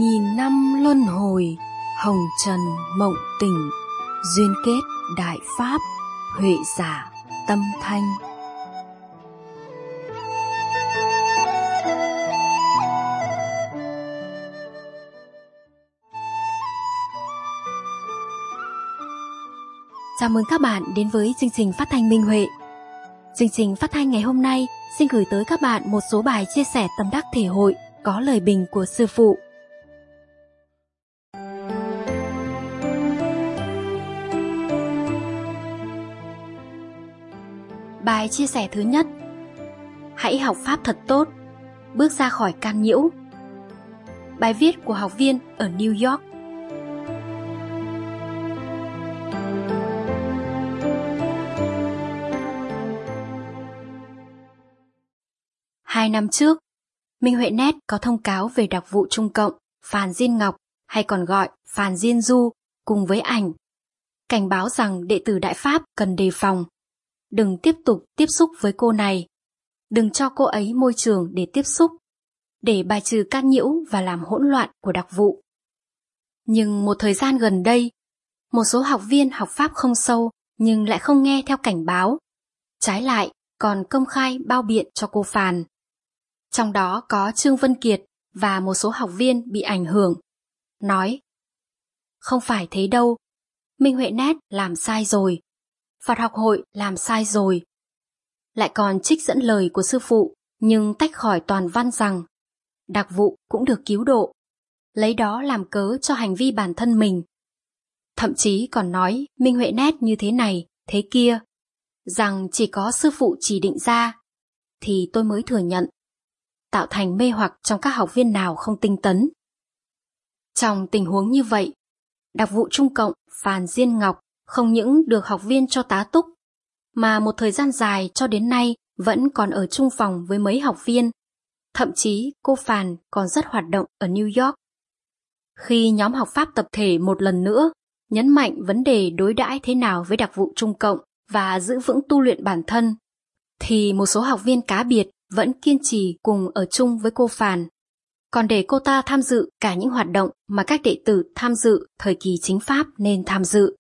nghìn năm luân hồi, hồng trần mộng tỉnh, duyên kết đại pháp, huệ giả tâm thanh. Chào mừng các bạn đến với chương trình phát thanh Minh Huệ. Chương trình phát thanh ngày hôm nay xin gửi tới các bạn một số bài chia sẻ tâm đắc thể hội có lời bình của sư phụ. Bài chia sẻ thứ nhất: hãy học pháp thật tốt, bước ra khỏi can nhiễu. Bài viết của học viên ở New York. Hai năm trước, Minh Huệ Net có thông cáo về đặc vụ Trung Cộng Phàn Diên Ngọc, hay còn gọi Phàn Diên Du, cùng với ảnh, cảnh báo rằng đệ tử Đại Pháp cần đề phòng, đừng tiếp tục tiếp xúc với cô này, đừng cho cô ấy môi trường để tiếp xúc, để bài trừ can nhiễu và làm hỗn loạn của đặc vụ. Nhưng một thời gian gần đây, một số học viên học Pháp không sâu nhưng lại không nghe theo cảnh báo, trái lại còn công khai bao biện cho cô Phàn. Trong đó có Trương Vân Kiệt và một số học viên bị ảnh hưởng, nói: không phải thế đâu, Minh Huệ Net làm sai rồi, Phật học hội làm sai rồi. Lại còn trích dẫn lời của sư phụ nhưng tách khỏi toàn văn rằng đặc vụ cũng được cứu độ, lấy đó làm cớ cho hành vi bản thân mình. Thậm chí còn nói Minh Huệ Net như thế này, thế kia, rằng chỉ có sư phụ chỉ định ra, thì tôi mới thừa nhận, tạo thành mê hoặc trong các học viên nào không tinh tấn. Trong tình huống như vậy, đặc vụ Trung Cộng Phàn Diên Ngọc không những được học viên cho tá túc, mà một thời gian dài cho đến nay vẫn còn ở chung phòng với mấy học viên. Thậm chí cô Phàn còn rất hoạt động ở New York. Khi nhóm học Pháp tập thể một lần nữa nhấn mạnh vấn đề đối đãi thế nào với đặc vụ Trung Cộng và giữ vững tu luyện bản thân, thì một số học viên cá biệt vẫn kiên trì cùng ở chung với cô Phàn, còn để cô ta tham dự cả những hoạt động mà các đệ tử tham dự thời kỳ chính Pháp nên tham dự.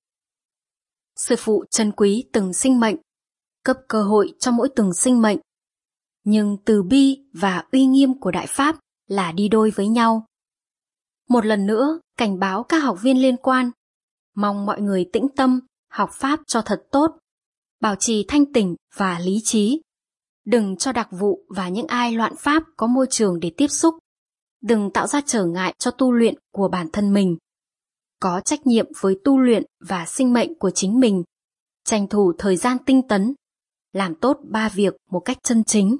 Sư phụ trân quý từng sinh mệnh, cấp cơ hội cho mỗi từng sinh mệnh, nhưng từ bi và uy nghiêm của Đại Pháp là đi đôi với nhau. Một lần nữa cảnh báo các học viên liên quan, mong mọi người tĩnh tâm, học Pháp cho thật tốt, bảo trì thanh tỉnh và lý trí. Đừng cho đặc vụ và những ai loạn Pháp có môi trường để tiếp xúc. Đừng tạo ra trở ngại cho tu luyện của bản thân mình. Có trách nhiệm với tu luyện và sinh mệnh của chính mình. Tranh thủ thời gian tinh tấn. Làm tốt 3 việc một cách chân chính.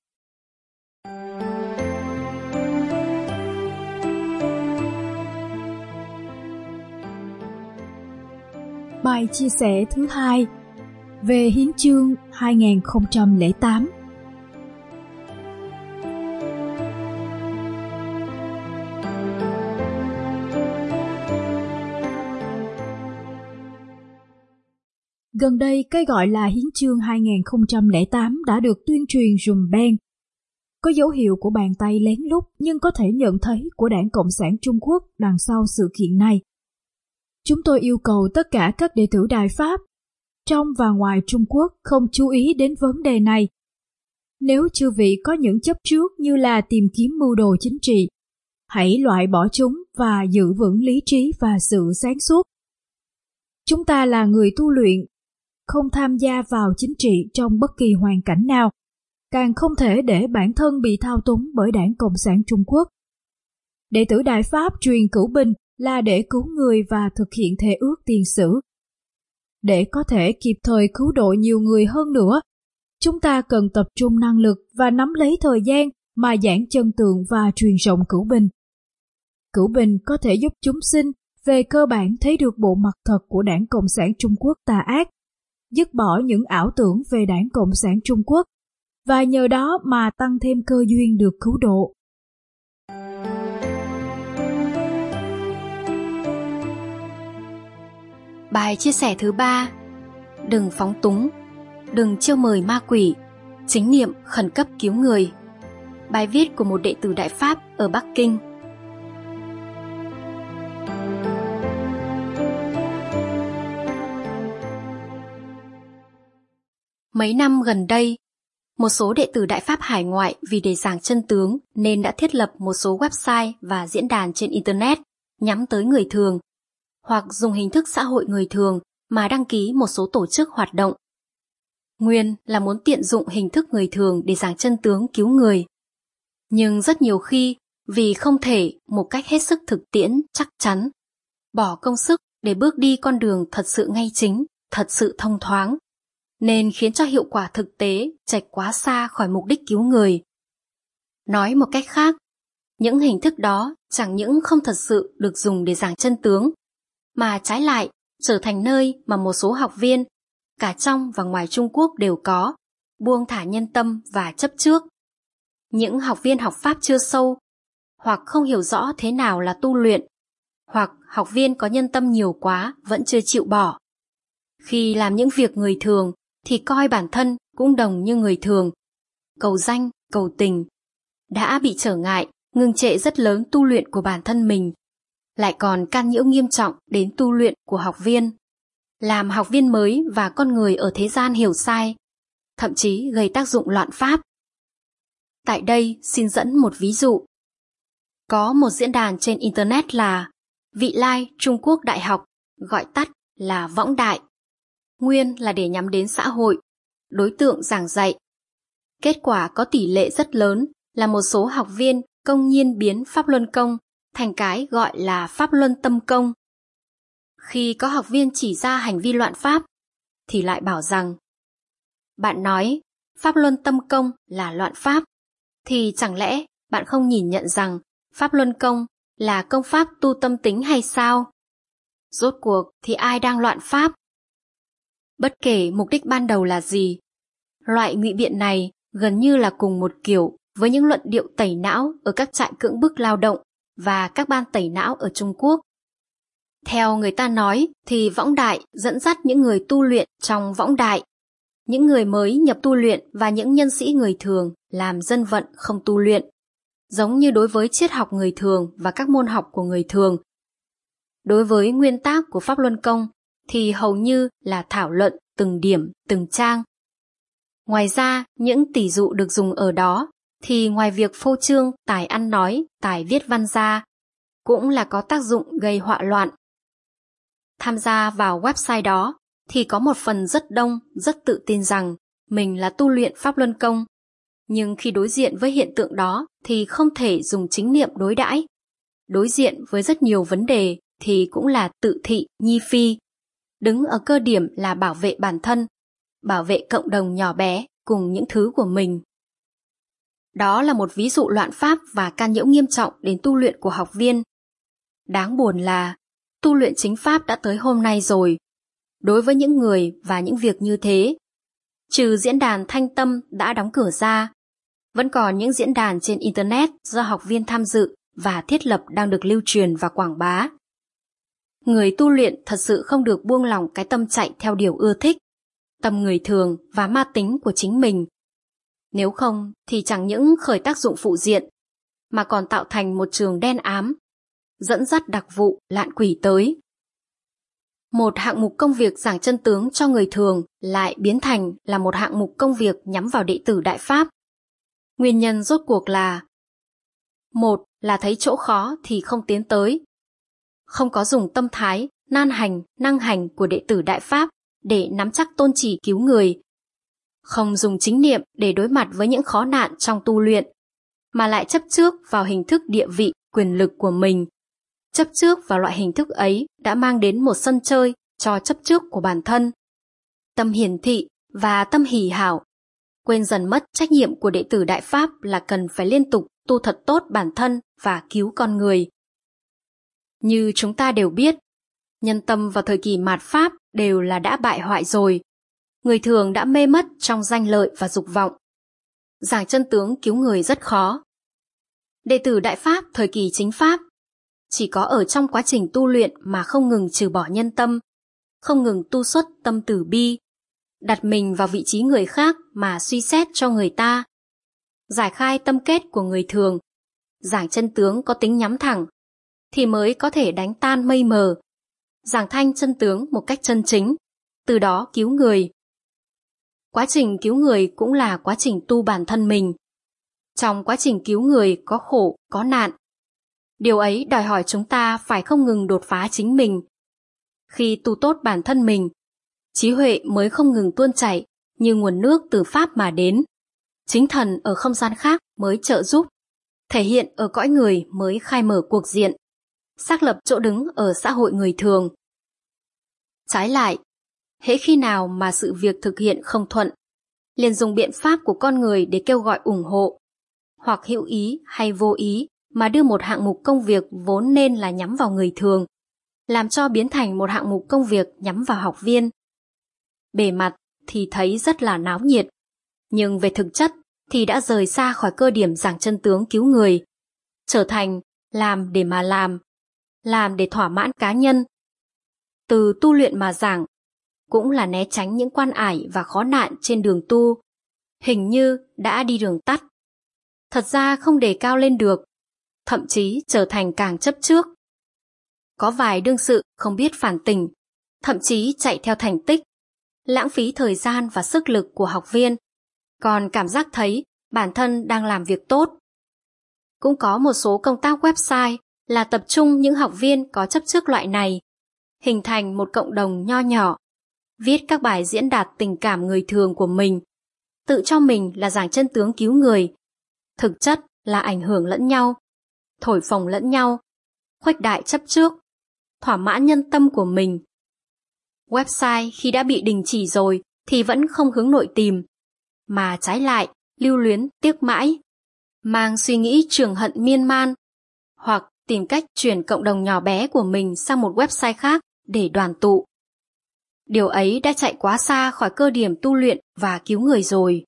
Bài chia sẻ thứ 2 về Hiến chương 2008. Gần đây, cái gọi là Hiến chương 2008 đã được tuyên truyền rùm beng. Có dấu hiệu của bàn tay lén lút nhưng có thể nhận thấy của Đảng Cộng sản Trung Quốc đằng sau sự kiện này. Chúng tôi yêu cầu tất cả các đệ tử Đại Pháp trong và ngoài Trung Quốc không chú ý đến vấn đề này. Nếu chư vị có những chấp trước như là tìm kiếm mưu đồ chính trị, hãy loại bỏ chúng và giữ vững lý trí và sự sáng suốt. Chúng ta là người tu luyện, không tham gia vào chính trị trong bất kỳ hoàn cảnh nào, càng không thể để bản thân bị thao túng bởi Đảng Cộng sản Trung Quốc. Đệ tử Đại Pháp truyền cửu bình là để cứu người và thực hiện thệ ước tiền sử. Để có thể kịp thời cứu độ nhiều người hơn nữa, chúng ta cần tập trung năng lực và nắm lấy thời gian mà giảng chân tường và truyền rộng cửu bình. Cửu bình có thể giúp chúng sinh về cơ bản thấy được bộ mặt thật của Đảng Cộng sản Trung Quốc tà ác, dứt bỏ những ảo tưởng về Đảng Cộng sản Trung Quốc, và nhờ đó mà tăng thêm cơ duyên được cứu độ. Bài chia sẻ thứ 3: đừng phóng túng, đừng chiêu mời ma quỷ, chính niệm khẩn cấp cứu người. Bài viết của một đệ tử Đại Pháp ở Bắc Kinh. Mấy năm gần đây, một số đệ tử Đại Pháp hải ngoại vì để giảng chân tướng nên đã thiết lập một số website và diễn đàn trên Internet nhắm tới người thường, hoặc dùng hình thức xã hội người thường mà đăng ký một số tổ chức hoạt động. Nguyên là muốn tiện dụng hình thức người thường để giảng chân tướng cứu người. Nhưng rất nhiều khi, vì không thể một cách hết sức thực tiễn, chắc chắn, bỏ công sức để bước đi con đường thật sự ngay chính, thật sự thông thoáng, nên khiến cho hiệu quả thực tế chệch quá xa khỏi mục đích cứu người. Nói một cách khác, những hình thức đó chẳng những không thật sự được dùng để giảng chân tướng, mà trái lại trở thành nơi mà một số học viên, cả trong và ngoài Trung Quốc đều có, buông thả nhân tâm và chấp trước. Những học viên học Pháp chưa sâu, hoặc không hiểu rõ thế nào là tu luyện, hoặc học viên có nhân tâm nhiều quá vẫn chưa chịu bỏ. Khi làm những việc người thường thì coi bản thân cũng đồng như người thường, cầu danh, cầu tình, đã bị trở ngại, ngừng trệ rất lớn tu luyện của bản thân mình, lại còn can nhiễu nghiêm trọng đến tu luyện của học viên, làm học viên mới và con người ở thế gian hiểu sai, thậm chí gây tác dụng loạn pháp. Tại đây xin dẫn một ví dụ. Có một diễn đàn trên Internet là Vị Lai Trung Quốc Đại học, gọi tắt là Võng Đại. Nguyên là để nhắm đến xã hội, đối tượng giảng dạy. Kết quả có tỷ lệ rất lớn là một số học viên công nhiên biến Pháp Luân Công thành cái gọi là Pháp Luân Tâm Công. Khi có học viên chỉ ra hành vi loạn pháp, thì lại bảo rằng bạn nói Pháp Luân Tâm Công là loạn pháp, thì chẳng lẽ bạn không nhìn nhận rằng Pháp Luân Công là công pháp tu tâm tính hay sao? Rốt cuộc thì ai đang loạn pháp? Bất kể mục đích ban đầu là gì, loại ngụy biện này gần như là cùng một kiểu với những luận điệu tẩy não ở các trại cưỡng bức lao động và các ban tẩy não ở Trung Quốc. Theo người ta nói thì Võng Đại dẫn dắt những người tu luyện trong Võng Đại, những người mới nhập tu luyện và những nhân sĩ người thường làm dân vận không tu luyện, giống như đối với triết học người thường và các môn học của người thường. Đối với nguyên tắc của Pháp Luân Công thì hầu như là thảo luận từng điểm, từng trang. Ngoài ra, những tỷ dụ được dùng ở đó thì ngoài việc phô trương tài ăn nói, tài viết văn ra, cũng là có tác dụng gây họa loạn. Tham gia vào website đó thì có một phần rất đông rất tự tin rằng mình là tu luyện Pháp Luân Công, nhưng khi đối diện với hiện tượng đó thì không thể dùng chính niệm đối đãi. Đối diện với rất nhiều vấn đề thì cũng là tự thị, nhi phi, đứng ở cơ điểm là bảo vệ bản thân, bảo vệ cộng đồng nhỏ bé cùng những thứ của mình. Đó là một ví dụ loạn pháp và can nhiễu nghiêm trọng đến tu luyện của học viên. Đáng buồn là tu luyện chính pháp đã tới hôm nay rồi. Đối với những người và những việc như thế, trừ diễn đàn Thanh Tâm đã đóng cửa ra, vẫn còn những diễn đàn trên Internet do học viên tham dự và thiết lập đang được lưu truyền và quảng bá. Người tu luyện thật sự không được buông lỏng cái tâm chạy theo điều ưa thích, tâm người thường và ma tính của chính mình. Nếu không thì chẳng những khởi tác dụng phụ diện, mà còn tạo thành một trường đen ám, dẫn dắt đặc vụ lạn quỷ tới. Một hạng mục công việc giảng chân tướng cho người thường lại biến thành là một hạng mục công việc nhắm vào đệ tử Đại Pháp. Nguyên nhân rốt cuộc là: một là thấy chỗ khó thì không tiến tới, không có dùng tâm thái, nan hành, năng hành của đệ tử Đại Pháp để nắm chắc tôn chỉ cứu người, không dùng chính niệm để đối mặt với những khó nạn trong tu luyện, mà lại chấp trước vào hình thức địa vị, quyền lực của mình. Chấp trước vào loại hình thức ấy đã mang đến một sân chơi cho chấp trước của bản thân. Tâm hiển thị và tâm hỷ hảo, quên dần mất trách nhiệm của đệ tử Đại Pháp là cần phải liên tục tu thật tốt bản thân và cứu con người. Như chúng ta đều biết, nhân tâm vào thời kỳ mạt Pháp đều là đã bại hoại rồi. Người thường đã mê mất trong danh lợi và dục vọng. Giảng chân tướng cứu người rất khó. Đệ tử Đại Pháp thời kỳ chính Pháp chỉ có ở trong quá trình tu luyện mà không ngừng trừ bỏ nhân tâm, không ngừng tu xuất tâm từ bi, đặt mình vào vị trí người khác mà suy xét cho người ta, giải khai tâm kết của người thường, giảng chân tướng có tính nhắm thẳng, thì mới có thể đánh tan mây mờ, giảng thanh chân tướng một cách chân chính, từ đó cứu người. Quá trình cứu người cũng là quá trình tu bản thân mình. Trong quá trình cứu người có khổ, có nạn. Điều ấy đòi hỏi chúng ta phải không ngừng đột phá chính mình. Khi tu tốt bản thân mình, trí huệ mới không ngừng tuôn chảy như nguồn nước từ Pháp mà đến. Chính thần ở không gian khác mới trợ giúp, thể hiện ở cõi người mới khai mở cuộc diện, xác lập chỗ đứng ở xã hội người thường. Trái lại, hễ khi nào mà sự việc thực hiện không thuận, liền dùng biện pháp của con người để kêu gọi ủng hộ, hoặc hữu ý hay vô ý mà đưa một hạng mục công việc vốn nên là nhắm vào người thường, làm cho biến thành một hạng mục công việc nhắm vào học viên. Bề mặt thì thấy rất là náo nhiệt, nhưng về thực chất thì đã rời xa khỏi cơ điểm giảng chân tướng cứu người, trở thành làm để mà làm để thỏa mãn cá nhân. Từ tu luyện mà giảng, cũng là né tránh những quan ải và khó nạn trên đường tu, hình như đã đi đường tắt. Thật ra không đề cao lên được, thậm chí trở thành càng chấp trước. Có vài đương sự không biết phản tỉnh, thậm chí chạy theo thành tích, lãng phí thời gian và sức lực của học viên, còn cảm giác thấy bản thân đang làm việc tốt. Cũng có một số công tác website là tập trung những học viên có chấp trước loại này, hình thành một cộng đồng nho nhỏ, viết các bài diễn đạt tình cảm người thường của mình, tự cho mình là giảng chân tướng cứu người, thực chất là ảnh hưởng lẫn nhau, thổi phồng lẫn nhau, khuếch đại chấp trước, thỏa mãn nhân tâm của mình. Website khi đã bị đình chỉ rồi thì vẫn không hướng nội tìm, mà trái lại lưu luyến tiếc mãi, mang suy nghĩ trường hận miên man, hoặc tìm cách chuyển cộng đồng nhỏ bé của mình sang một website khác để đoàn tụ. Điều ấy đã chạy quá xa khỏi cơ điểm tu luyện và cứu người rồi.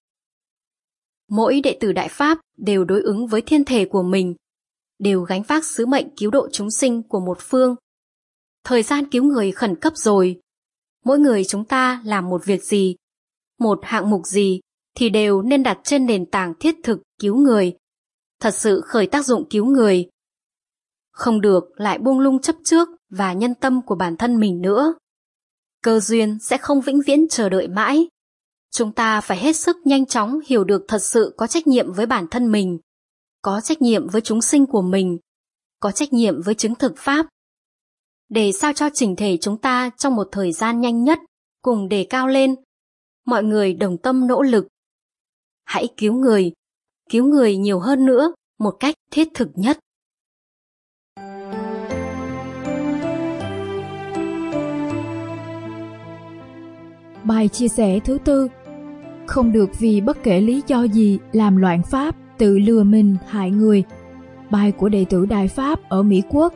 Mỗi đệ tử Đại Pháp đều đối ứng với thiên thể của mình, đều gánh vác sứ mệnh cứu độ chúng sinh của một phương. Thời gian cứu người khẩn cấp rồi. Mỗi người chúng ta làm một việc gì, một hạng mục gì thì đều nên đặt trên nền tảng thiết thực cứu người, thật sự khởi tác dụng cứu người. Không được lại buông lung chấp trước và nhân tâm của bản thân mình nữa. Cơ duyên sẽ không vĩnh viễn chờ đợi mãi. Chúng ta phải hết sức nhanh chóng hiểu được thật sự có trách nhiệm với bản thân mình, có trách nhiệm với chúng sinh của mình, có trách nhiệm với chứng thực Pháp. Để sao cho chỉnh thể chúng ta trong một thời gian nhanh nhất cùng đề cao lên, mọi người đồng tâm nỗ lực. Hãy cứu người nhiều hơn nữa một cách thiết thực nhất. Bài chia sẻ thứ 4: không được vì bất kể lý do gì làm loạn pháp, tự lừa mình hại người. Bài của đệ tử Đại Pháp ở Mỹ Quốc.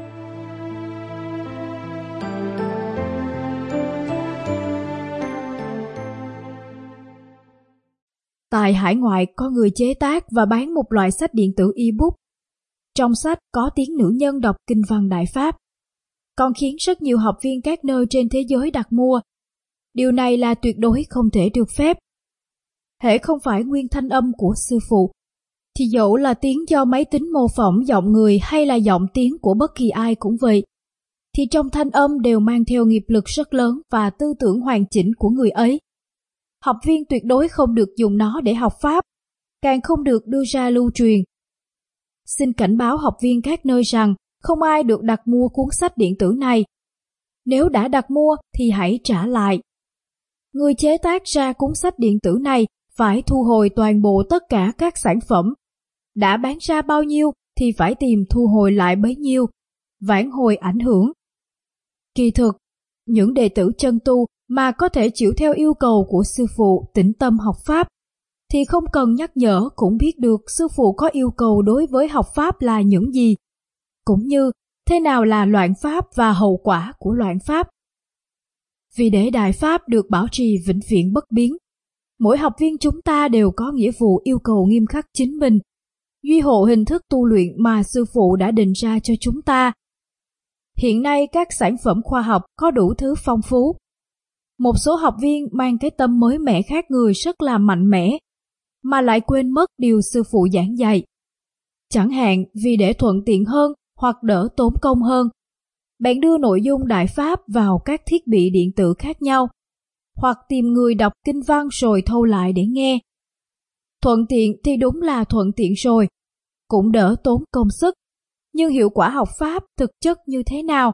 Tại hải ngoại có người chế tác và bán một loại sách điện tử e-book. Trong sách có tiếng nữ nhân đọc kinh văn Đại Pháp, còn khiến rất nhiều học viên các nơi trên thế giới đặt mua. Điều này là tuyệt đối không thể được phép. Hễ không phải nguyên thanh âm của sư phụ, thì dẫu là tiếng do máy tính mô phỏng giọng người hay là giọng tiếng của bất kỳ ai cũng vậy, thì trong thanh âm đều mang theo nghiệp lực rất lớn và tư tưởng hoàn chỉnh của người ấy. Học viên tuyệt đối không được dùng nó để học Pháp, càng không được đưa ra lưu truyền. Xin cảnh báo học viên các nơi rằng không ai được đặt mua cuốn sách điện tử này. Nếu đã đặt mua thì hãy trả lại. Người chế tác ra cuốn sách điện tử này phải thu hồi toàn bộ tất cả các sản phẩm. Đã bán ra bao nhiêu thì phải tìm thu hồi lại bấy nhiêu, vãn hồi ảnh hưởng. Kỳ thực, những đệ tử chân tu mà có thể chịu theo yêu cầu của sư phụ tĩnh tâm học Pháp, thì không cần nhắc nhở cũng biết được sư phụ có yêu cầu đối với học Pháp là những gì, cũng như thế nào là loạn Pháp và hậu quả của loạn Pháp. Vì để Đại Pháp được bảo trì vĩnh viễn bất biến, mỗi học viên chúng ta đều có nghĩa vụ yêu cầu nghiêm khắc chính mình, duy hộ hình thức tu luyện mà sư phụ đã định ra cho chúng ta. Hiện nay các sản phẩm khoa học có đủ thứ phong phú. Một số học viên mang cái tâm mới mẻ khác người rất là mạnh mẽ, mà lại quên mất điều sư phụ giảng dạy. Chẳng hạn vì để thuận tiện hơn hoặc đỡ tốn công hơn, bạn đưa nội dung Đại Pháp vào các thiết bị điện tử khác nhau, hoặc tìm người đọc kinh văn rồi thâu lại để nghe. Thuận tiện thì đúng là thuận tiện rồi, cũng đỡ tốn công sức, nhưng hiệu quả học Pháp thực chất như thế nào?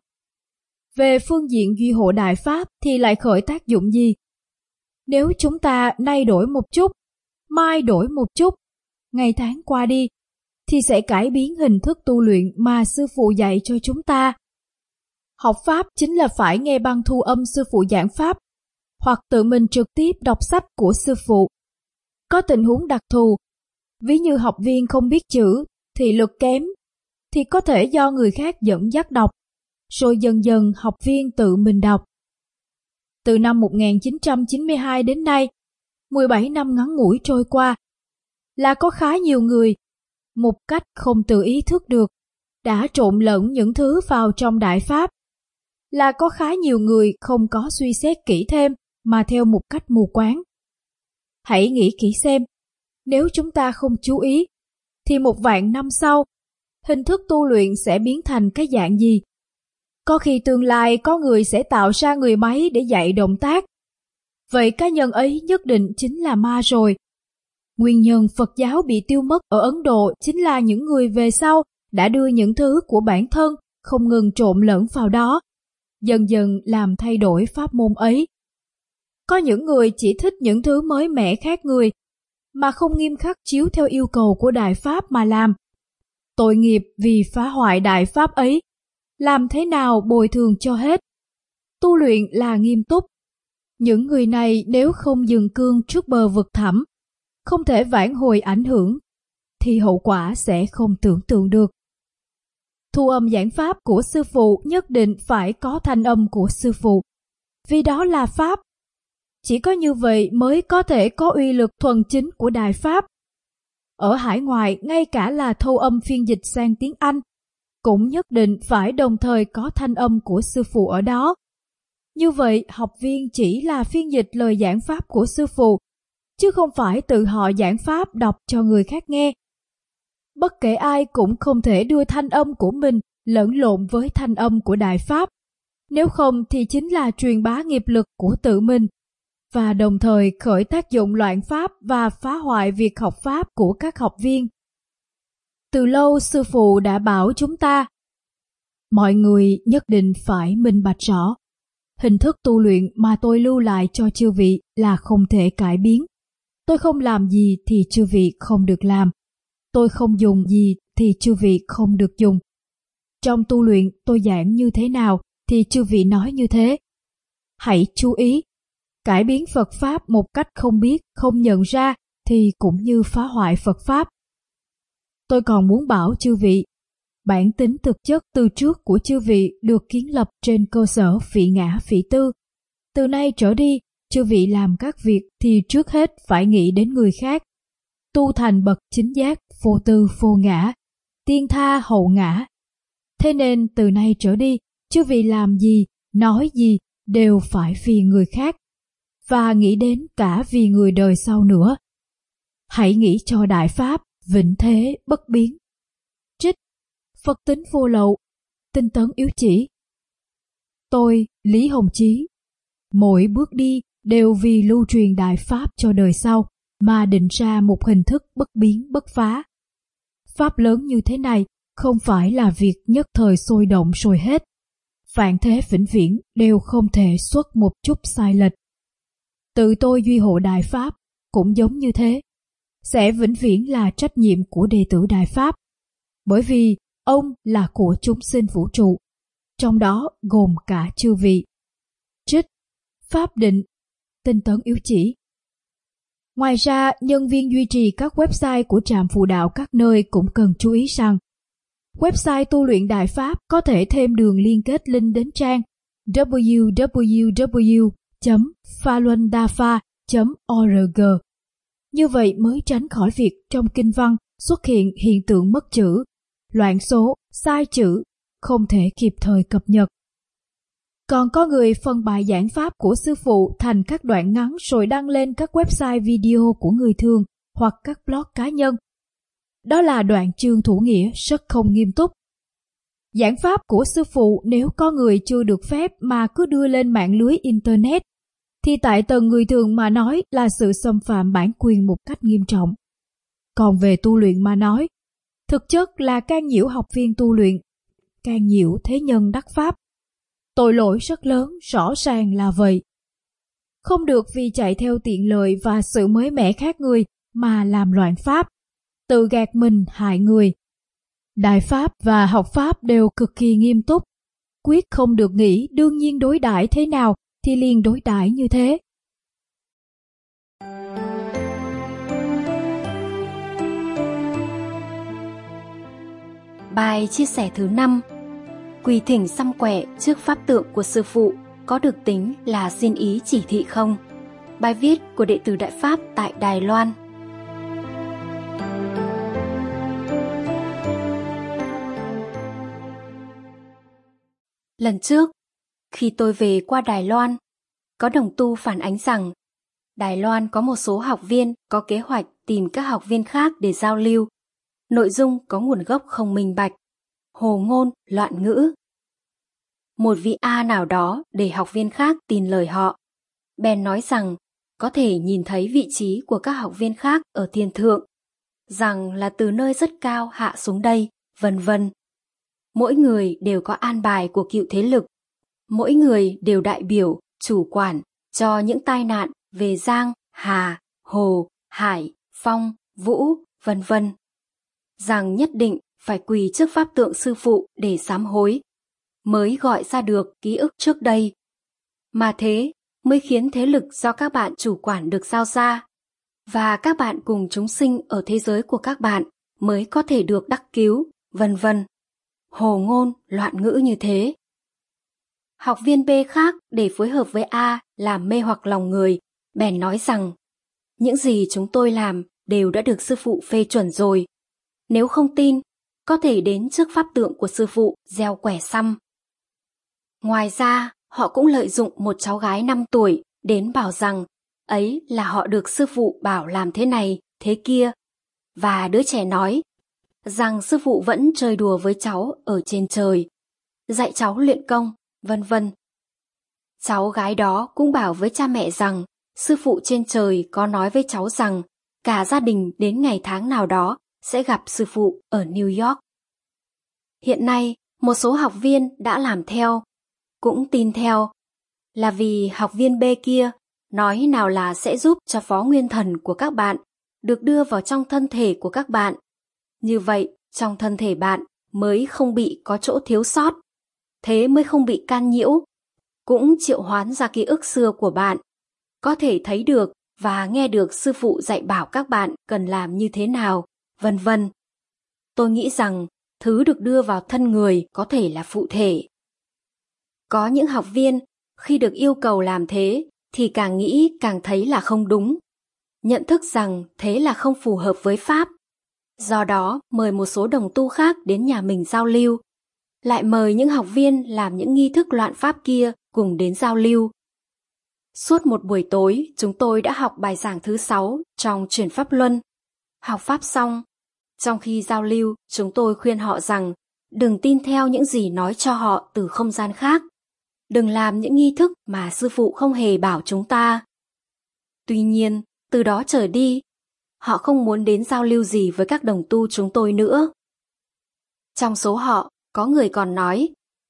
Về phương diện duy hộ Đại Pháp thì lại khởi tác dụng gì? Nếu chúng ta nay đổi một chút, mai đổi một chút, ngày tháng qua đi, thì sẽ cải biến hình thức tu luyện mà sư phụ dạy cho chúng ta. Học Pháp chính là phải nghe băng thu âm sư phụ giảng Pháp, hoặc tự mình trực tiếp đọc sách của sư phụ. Có tình huống đặc thù, ví như học viên không biết chữ, thị lực kém, thì có thể do người khác dẫn dắt đọc, rồi dần dần học viên tự mình đọc. Từ năm 1992 đến nay, 17 năm ngắn ngủi trôi qua, là có khá nhiều người, một cách không tự ý thức được, đã trộn lẫn những thứ vào trong Đại Pháp. Là có khá nhiều người không có suy xét kỹ thêm mà theo một cách mù quáng. Hãy nghĩ kỹ xem, nếu chúng ta không chú ý, thì 1.000 năm sau, hình thức tu luyện sẽ biến thành cái dạng gì? Có khi tương lai có người sẽ tạo ra người máy để dạy động tác. Vậy cá nhân ấy nhất định chính là ma rồi. Nguyên nhân Phật giáo bị tiêu mất ở Ấn Độ chính là những người về sau đã đưa những thứ của bản thân không ngừng trộn lẫn vào đó, dần dần làm thay đổi pháp môn ấy. Có những người chỉ thích những thứ mới mẻ khác người, mà không nghiêm khắc chiếu theo yêu cầu của Đại Pháp mà làm. Tội nghiệp vì phá hoại Đại Pháp ấy, làm thế nào bồi thường cho hết. Tu luyện là nghiêm túc. Những người này nếu không dừng cương trước bờ vực thẳm, không thể vãn hồi ảnh hưởng, thì hậu quả sẽ không tưởng tượng được. Thu âm giảng Pháp của sư phụ nhất định phải có thanh âm của sư phụ, vì đó là Pháp. Chỉ có như vậy mới có thể có uy lực thuần chính của Đại Pháp. Ở hải ngoại, ngay cả là thâu âm phiên dịch sang tiếng Anh, cũng nhất định phải đồng thời có thanh âm của sư phụ ở đó. Như vậy, học viên chỉ là phiên dịch lời giảng Pháp của sư phụ, chứ không phải tự họ giảng Pháp đọc cho người khác nghe. Bất kể ai cũng không thể đưa thanh âm của mình lẫn lộn với thanh âm của Đại Pháp. Nếu không thì chính là truyền bá nghiệp lực của tự mình, và đồng thời khởi tác dụng loạn Pháp và phá hoại việc học Pháp của các học viên. Từ lâu sư phụ đã bảo chúng ta, mọi người nhất định phải minh bạch rõ. Hình thức tu luyện mà tôi lưu lại cho chư vị là không thể cải biến. Tôi không làm gì thì chư vị không được làm. Tôi không dùng gì thì chư vị không được dùng. Trong tu luyện tôi giảng như thế nào thì chư vị nói như thế. Hãy chú ý, cải biến Phật Pháp một cách không biết, không nhận ra thì cũng như phá hoại Phật Pháp. Tôi còn muốn bảo chư vị, bản tính thực chất từ trước của chư vị được kiến lập trên cơ sở phỉ ngã phỉ tư. Từ nay trở đi, chư vị làm các việc thì trước hết phải nghĩ đến người khác. Tu thành bậc chính giác, vô tư vô ngã, tiên tha hậu ngã. Thế nên từ nay trở đi, chư vị làm gì, nói gì đều phải vì người khác, và nghĩ đến cả vì người đời sau nữa. Hãy nghĩ cho Đại Pháp, vĩnh thế bất biến. Trích Phật tính vô lậu, tinh tấn yếu chỉ. Tôi, Lý Hồng Chí, mỗi bước đi đều vì lưu truyền Đại Pháp cho đời sau mà định ra một hình thức bất biến bất phá. Pháp lớn như thế này không phải là việc nhất thời sôi động rồi hết. Vạn thế vĩnh viễn đều không thể xuất một chút sai lệch. Tự tôi duy hộ Đại Pháp cũng giống như thế, sẽ vĩnh viễn là trách nhiệm của đệ tử Đại Pháp, bởi vì ông là của chúng sinh vũ trụ, trong đó gồm cả chư vị. Trích Pháp định, tinh tấn yếu chỉ. Ngoài ra, nhân viên duy trì các website của trạm phụ đạo các nơi cũng cần chú ý rằng website tu luyện Đại Pháp có thể thêm đường liên kết link đến trang www.falundafa.org. Như vậy mới tránh khỏi việc trong kinh văn xuất hiện hiện tượng mất chữ, loạn số, sai chữ, không thể kịp thời cập nhật. Còn có người phân bài giảng Pháp của sư phụ thành các đoạn ngắn rồi đăng lên các website video của người thường hoặc các blog cá nhân. Đó là đoạn chương thủ nghĩa rất không nghiêm túc. Giảng Pháp của sư phụ nếu có người chưa được phép mà cứ đưa lên mạng lưới Internet, thì tại tầng người thường mà nói là sự xâm phạm bản quyền một cách nghiêm trọng. Còn về tu luyện mà nói, thực chất là can nhiễu học viên tu luyện, can nhiễu thế nhân đắc pháp. Tội lỗi rất lớn, rõ ràng là vậy. Không được vì chạy theo tiện lợi và sự mới mẻ khác người mà làm loạn pháp, tự gạt mình hại người. Đại pháp và học pháp đều cực kỳ nghiêm túc, quyết không được nghĩ đương nhiên đối đãi thế nào thì liền đối đãi như thế. Bài chia sẻ thứ 5. Quỳ thỉnh xăm quẻ trước pháp tượng của sư phụ có được tính là xin ý chỉ thị không? Bài viết của đệ tử Đại Pháp tại Đài Loan. Lần trước, khi tôi về qua Đài Loan, có đồng tu phản ánh rằng Đài Loan có một số học viên có kế hoạch tìm các học viên khác để giao lưu. Nội dung có nguồn gốc không minh bạch, hồ ngôn, loạn ngữ. Một vị A nào đó để học viên khác tin lời họ, bèn nói rằng có thể nhìn thấy vị trí của các học viên khác ở thiên thượng, rằng là từ nơi rất cao hạ xuống đây, vân vân. Mỗi người đều có an bài của cựu thế lực, mỗi người đều đại biểu, chủ quản cho những tai nạn về Giang, Hà, Hồ, Hải, Phong, Vũ, vân vân. Rằng nhất định phải quỳ trước pháp tượng sư phụ để sám hối, mới gọi ra được ký ức trước đây. Mà thế mới khiến thế lực do các bạn chủ quản được giao ra, và các bạn cùng chúng sinh ở thế giới của các bạn mới có thể được đắc cứu, vân vân. Hồ ngôn, loạn ngữ như thế. Học viên B khác để phối hợp với A làm mê hoặc lòng người, bèn nói rằng những gì chúng tôi làm đều đã được sư phụ phê chuẩn rồi. Nếu không tin, có thể đến trước pháp tượng của sư phụ gieo quẻ xăm. Ngoài ra, họ cũng lợi dụng một cháu gái 5 tuổi đến bảo rằng ấy là họ được sư phụ bảo làm thế này, thế kia. Và đứa trẻ nói rằng sư phụ vẫn chơi đùa với cháu ở trên trời, dạy cháu luyện công, vân vân. Cháu gái đó cũng bảo với cha mẹ rằng sư phụ trên trời có nói với cháu rằng cả gia đình đến ngày tháng nào đó sẽ gặp sư phụ ở New York. Hiện nay, một số học viên đã làm theo, cũng tin theo, là vì học viên B kia nói nào là sẽ giúp cho phó nguyên thần của các bạn được đưa vào trong thân thể của các bạn. Như vậy, trong thân thể bạn mới không bị có chỗ thiếu sót, thế mới không bị can nhiễu, cũng triệu hoán ra ký ức xưa của bạn, có thể thấy được và nghe được sư phụ dạy bảo các bạn cần làm như thế nào, vân vân. Tôi nghĩ rằng thứ được đưa vào thân người có thể là phụ thể. Có những học viên khi được yêu cầu làm thế thì càng nghĩ càng thấy là không đúng, nhận thức rằng thế là không phù hợp với pháp. Do đó mời một số đồng tu khác đến nhà mình giao lưu, lại mời những học viên làm những nghi thức loạn pháp kia cùng đến giao lưu. Suốt một buổi tối chúng tôi đã học bài giảng thứ 6 trong Chuyển Pháp Luân. Học pháp xong, trong khi giao lưu chúng tôi khuyên họ rằng đừng tin theo những gì nói cho họ từ không gian khác, đừng làm những nghi thức mà sư phụ không hề bảo chúng ta. Tuy nhiên, từ đó trở đi, họ không muốn đến giao lưu gì với các đồng tu chúng tôi nữa. Trong số họ, có người còn nói,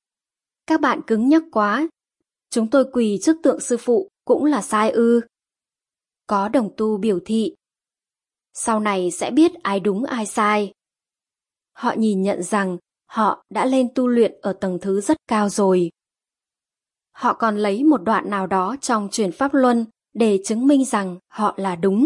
các bạn cứng nhắc quá, chúng tôi quỳ trước tượng sư phụ cũng là sai ư. Có đồng tu biểu thị, sau này sẽ biết ai đúng ai sai. Họ nhìn nhận rằng họ đã lên tu luyện ở tầng thứ rất cao rồi. Họ còn lấy một đoạn nào đó trong Chuyển Pháp Luân để chứng minh rằng họ là đúng.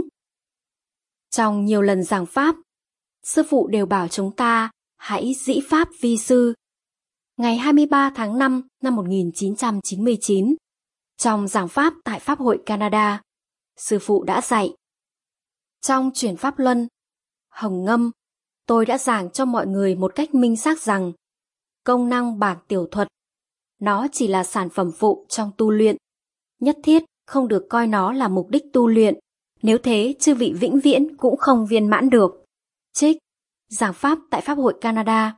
Trong nhiều lần giảng pháp, sư phụ đều bảo chúng ta hãy dĩ pháp vi sư. Ngày 23 tháng 5 năm 1999, trong giảng pháp tại Pháp hội Canada, sư phụ đã dạy. Trong Chuyển Pháp Luân, Hồng Ngâm, tôi đã giảng cho mọi người một cách minh xác rằng công năng bản tiểu thuật, nó chỉ là sản phẩm phụ trong tu luyện, nhất thiết không được coi nó là mục đích tu luyện, nếu thế chư vị vĩnh viễn cũng không viên mãn được. Trích giảng pháp tại Pháp hội Canada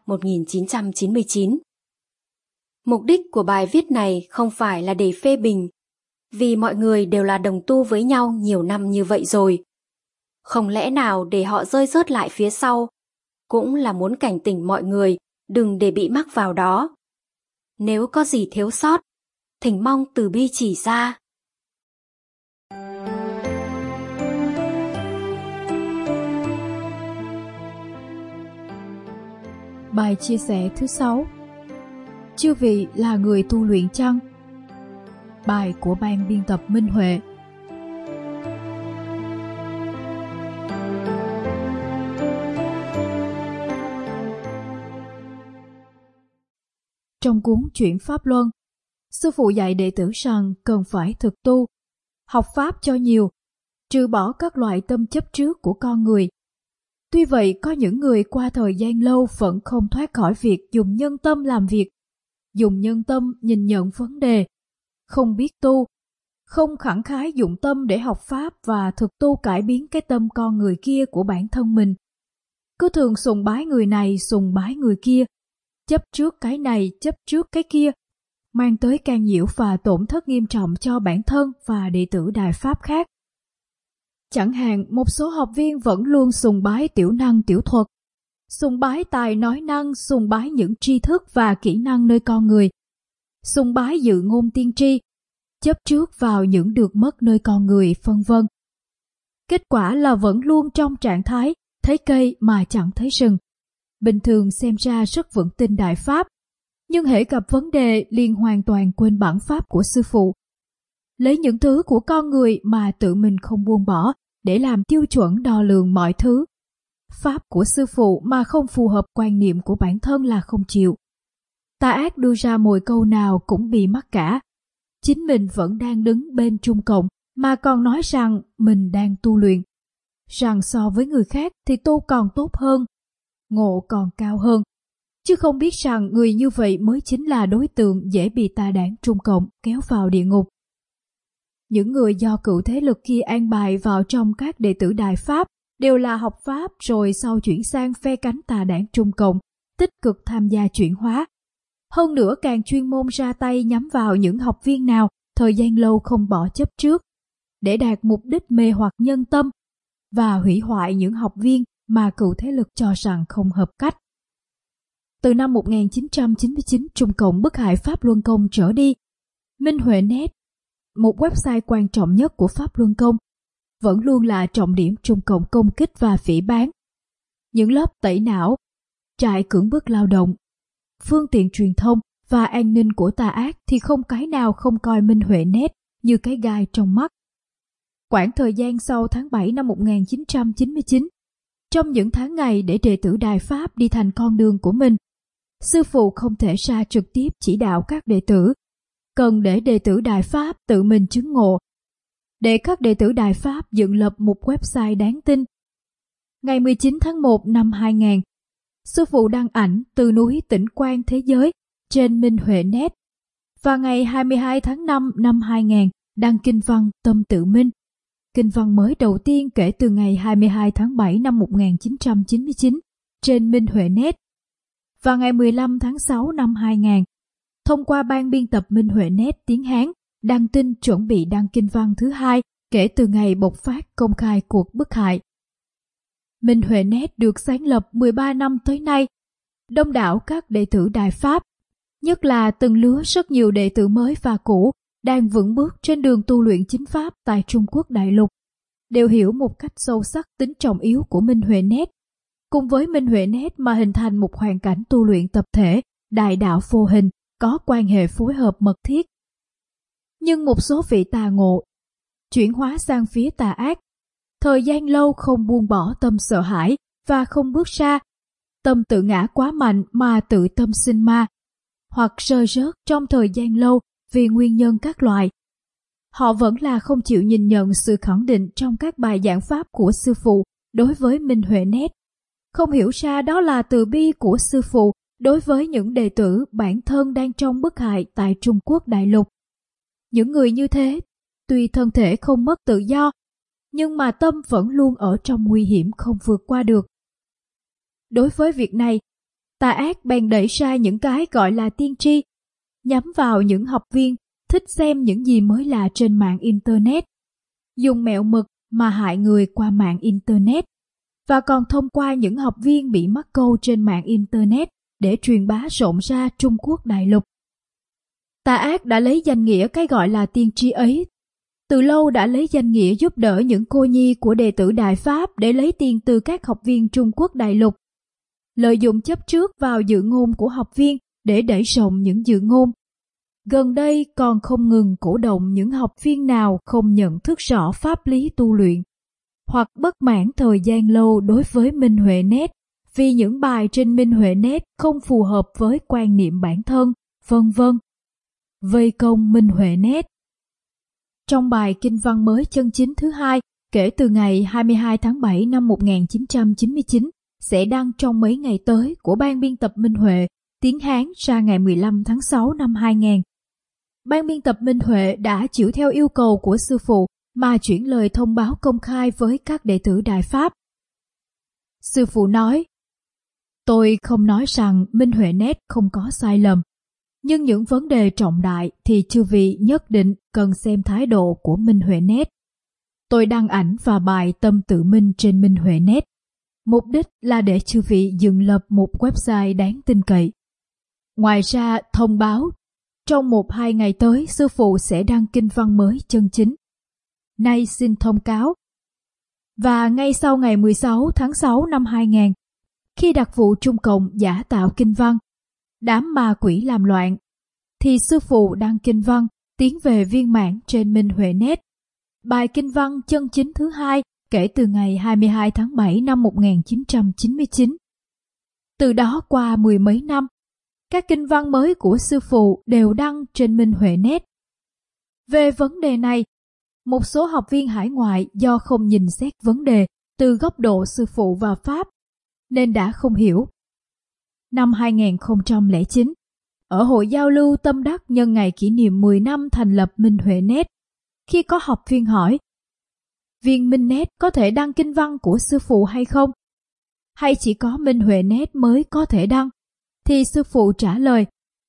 1999. Mục đích của bài viết này không phải là để phê bình, vì mọi người đều là đồng tu với nhau nhiều năm như vậy rồi. Không lẽ nào để họ rơi rớt lại phía sau, cũng là muốn cảnh tỉnh mọi người đừng để bị mắc vào đó. Nếu có gì thiếu sót, thỉnh mong từ bi chỉ ra. Bài chia sẻ thứ 6. Chư vị là người tu luyện chăng? Bài của ban biên tập Minh Huệ. Trong cuốn Chuyển Pháp Luân, sư phụ dạy đệ tử rằng cần phải thực tu, học pháp cho nhiều, trừ bỏ các loại tâm chấp trước của con người. Tuy vậy, có những người qua thời gian lâu vẫn không thoát khỏi việc dùng nhân tâm làm việc, dùng nhân tâm nhìn nhận vấn đề, không biết tu, không khẳng khái dụng tâm để học pháp và thực tu cải biến cái tâm con người kia của bản thân mình. Cứ thường sùng bái người này, sùng bái người kia, chấp trước cái này, chấp trước cái kia, mang tới can nhiễu và tổn thất nghiêm trọng cho bản thân và đệ tử Đại Pháp khác. Chẳng hạn, một số học viên vẫn luôn sùng bái tiểu năng tiểu thuật, sùng bái tài nói năng, sùng bái những tri thức và kỹ năng nơi con người, sùng bái dự ngôn tiên tri, chấp trước vào những được mất nơi con người, vân vân. Kết quả là vẫn luôn trong trạng thái thấy cây mà chẳng thấy rừng. Bình thường xem ra rất vững tin Đại Pháp, nhưng hễ gặp vấn đề liền hoàn toàn quên bản pháp của sư phụ. Lấy những thứ của con người mà tự mình không buông bỏ để làm tiêu chuẩn đo lường mọi thứ. Pháp của sư phụ mà không phù hợp quan niệm của bản thân là không chịu. Tà ác đưa ra mồi câu nào cũng bị mắc cả. Chính mình vẫn đang đứng bên Trung Cộng mà còn nói rằng mình đang tu luyện, rằng so với người khác thì tu còn tốt hơn, ngộ còn cao hơn, chứ không biết rằng người như vậy mới chính là đối tượng dễ bị tà đảng Trung Cộng kéo vào địa ngục. Những người do cựu thế lực kia an bài vào trong các đệ tử Đại Pháp đều là học Pháp rồi sau chuyển sang phe cánh tà đảng Trung Cộng, tích cực tham gia chuyển hóa. Hơn nữa càng chuyên môn ra tay nhắm vào những học viên nào thời gian lâu không bỏ chấp trước, để đạt mục đích mê hoặc nhân tâm và hủy hoại những học viên mà cựu thế lực cho rằng không hợp cách. Từ năm 1999 Trung Cộng bức hại Pháp Luân Công trở đi, Minh Huệ Net, một website quan trọng nhất của Pháp Luân Công, vẫn luôn là trọng điểm Trung Cộng công kích và phỉ báng. Những lớp tẩy não, trại cưỡng bức lao động, phương tiện truyền thông và an ninh của tà ác thì không cái nào không coi Minh Huệ Net như cái gai trong mắt. Quãng thời gian sau tháng 7 năm 1999, trong những tháng ngày để đệ tử Đại Pháp đi thành con đường của mình, sư phụ không thể ra trực tiếp chỉ đạo các đệ tử, cần để đệ tử Đại Pháp tự mình chứng ngộ. Để các đệ tử Đại Pháp dựng lập một website đáng tin. Ngày 19 tháng 1 năm 2000, sư phụ đăng ảnh từ núi Tĩnh Quang Thế Giới trên Minh Huệ Net, và ngày 22 tháng 5 năm 2000 đăng kinh văn Tâm Tự Minh, kinh văn mới đầu tiên kể từ ngày 22 tháng 7 năm 1999 trên Minh Huệ Net. Và ngày 15 tháng 6 năm 2000, thông qua ban biên tập Minh Huệ Net tiếng Hán, đăng tin chuẩn bị đăng kinh văn thứ hai kể từ ngày bộc phát công khai cuộc bức hại. Minh Huệ Net được sáng lập 13 năm tới nay. Đông đảo các đệ tử Đại Pháp, nhất là từng lứa rất nhiều đệ tử mới và cũ, đang vững bước trên đường tu luyện chính Pháp tại Trung Quốc đại lục, đều hiểu một cách sâu sắc tính trọng yếu của Minh Huệ Net. Cùng với Minh Huệ Net mà hình thành một hoàn cảnh tu luyện tập thể, đại đạo vô hình, có quan hệ phối hợp mật thiết. Nhưng một số vị tà ngộ, chuyển hóa sang phía tà ác, thời gian lâu không buông bỏ tâm sợ hãi và không bước ra, tâm tự ngã quá mạnh mà tự tâm sinh ma, hoặc rơi rớt trong thời gian lâu vì nguyên nhân các loại. Họ vẫn là không chịu nhìn nhận sự khẳng định trong các bài giảng pháp của sư phụ đối với Minh Huệ Net, không hiểu ra đó là từ bi của sư phụ đối với những đệ tử bản thân đang trong bức hại tại Trung Quốc đại lục. Những người như thế, tuy thân thể không mất tự do, nhưng mà tâm vẫn luôn ở trong nguy hiểm không vượt qua được. Đối với việc này, tà ác bèn đẩy ra những cái gọi là tiên tri, nhắm vào những học viên thích xem những gì mới lạ trên mạng Internet, dùng mẹo mực mà hại người qua mạng Internet, và còn thông qua những học viên bị mắc câu trên mạng Internet để truyền bá rộng ra Trung Quốc đại lục. Tà ác đã lấy danh nghĩa cái gọi là tiên tri ấy, từ lâu đã lấy danh nghĩa giúp đỡ những cô nhi của đệ tử Đại Pháp để lấy tiền từ các học viên Trung Quốc đại lục, lợi dụng chấp trước vào dự ngôn của học viên để đẩy rộng những dự ngôn. Gần đây còn không ngừng cổ động những học viên nào không nhận thức rõ pháp lý tu luyện, hoặc bất mãn thời gian lâu đối với Minh Huệ Net vì những bài trên Minh Huệ Net không phù hợp với quan niệm bản thân, vân vân. Vây công Minh Huệ Net. Trong bài kinh văn mới chân chính thứ 2, kể từ ngày 22 tháng 7 năm 1999, sẽ đăng trong mấy ngày tới của ban biên tập Minh Huệ, tiếng Hán ra ngày 15 tháng 6 năm 2000. Ban biên tập Minh Huệ đã chịu theo yêu cầu của sư phụ mà chuyển lời thông báo công khai với các đệ tử Đại Pháp. Sư phụ nói, tôi không nói rằng Minh Huệ Net không có sai lầm, nhưng những vấn đề trọng đại thì chư vị nhất định cần xem thái độ của Minh Huệ Net. Tôi đăng ảnh và bài tâm tự minh trên Minh Huệ Net. Mục đích là để chư vị dựng lập một website đáng tin cậy. Ngoài ra, thông báo, trong 1-2 ngày tới sư phụ sẽ đăng kinh văn mới chân chính. Nay xin thông cáo. Và ngay sau ngày 16 tháng 6 năm 2000, khi đặc vụ Trung Cộng giả tạo kinh văn, đám ma quỷ làm loạn, thì sư phụ đăng kinh văn tiến về viên mãn trên Minh Huệ Net. Bài kinh văn chân chính thứ 2 kể từ ngày 22 tháng 7 năm 1999. Từ đó qua 10 mấy năm, các kinh văn mới của sư phụ đều đăng trên Minh Huệ Net. Về vấn đề này, một số học viên hải ngoại do không nhìn xét vấn đề từ góc độ sư phụ và Pháp, nên đã không hiểu. Năm 2009, ở hội giao lưu tâm đắc nhân ngày kỷ niệm 10 năm thành lập Minh Huệ Net, khi có học viên hỏi, viên Minh Net có thể đăng kinh văn của sư phụ hay không? Hay chỉ có Minh Huệ Net mới có thể đăng? Thì sư phụ trả lời,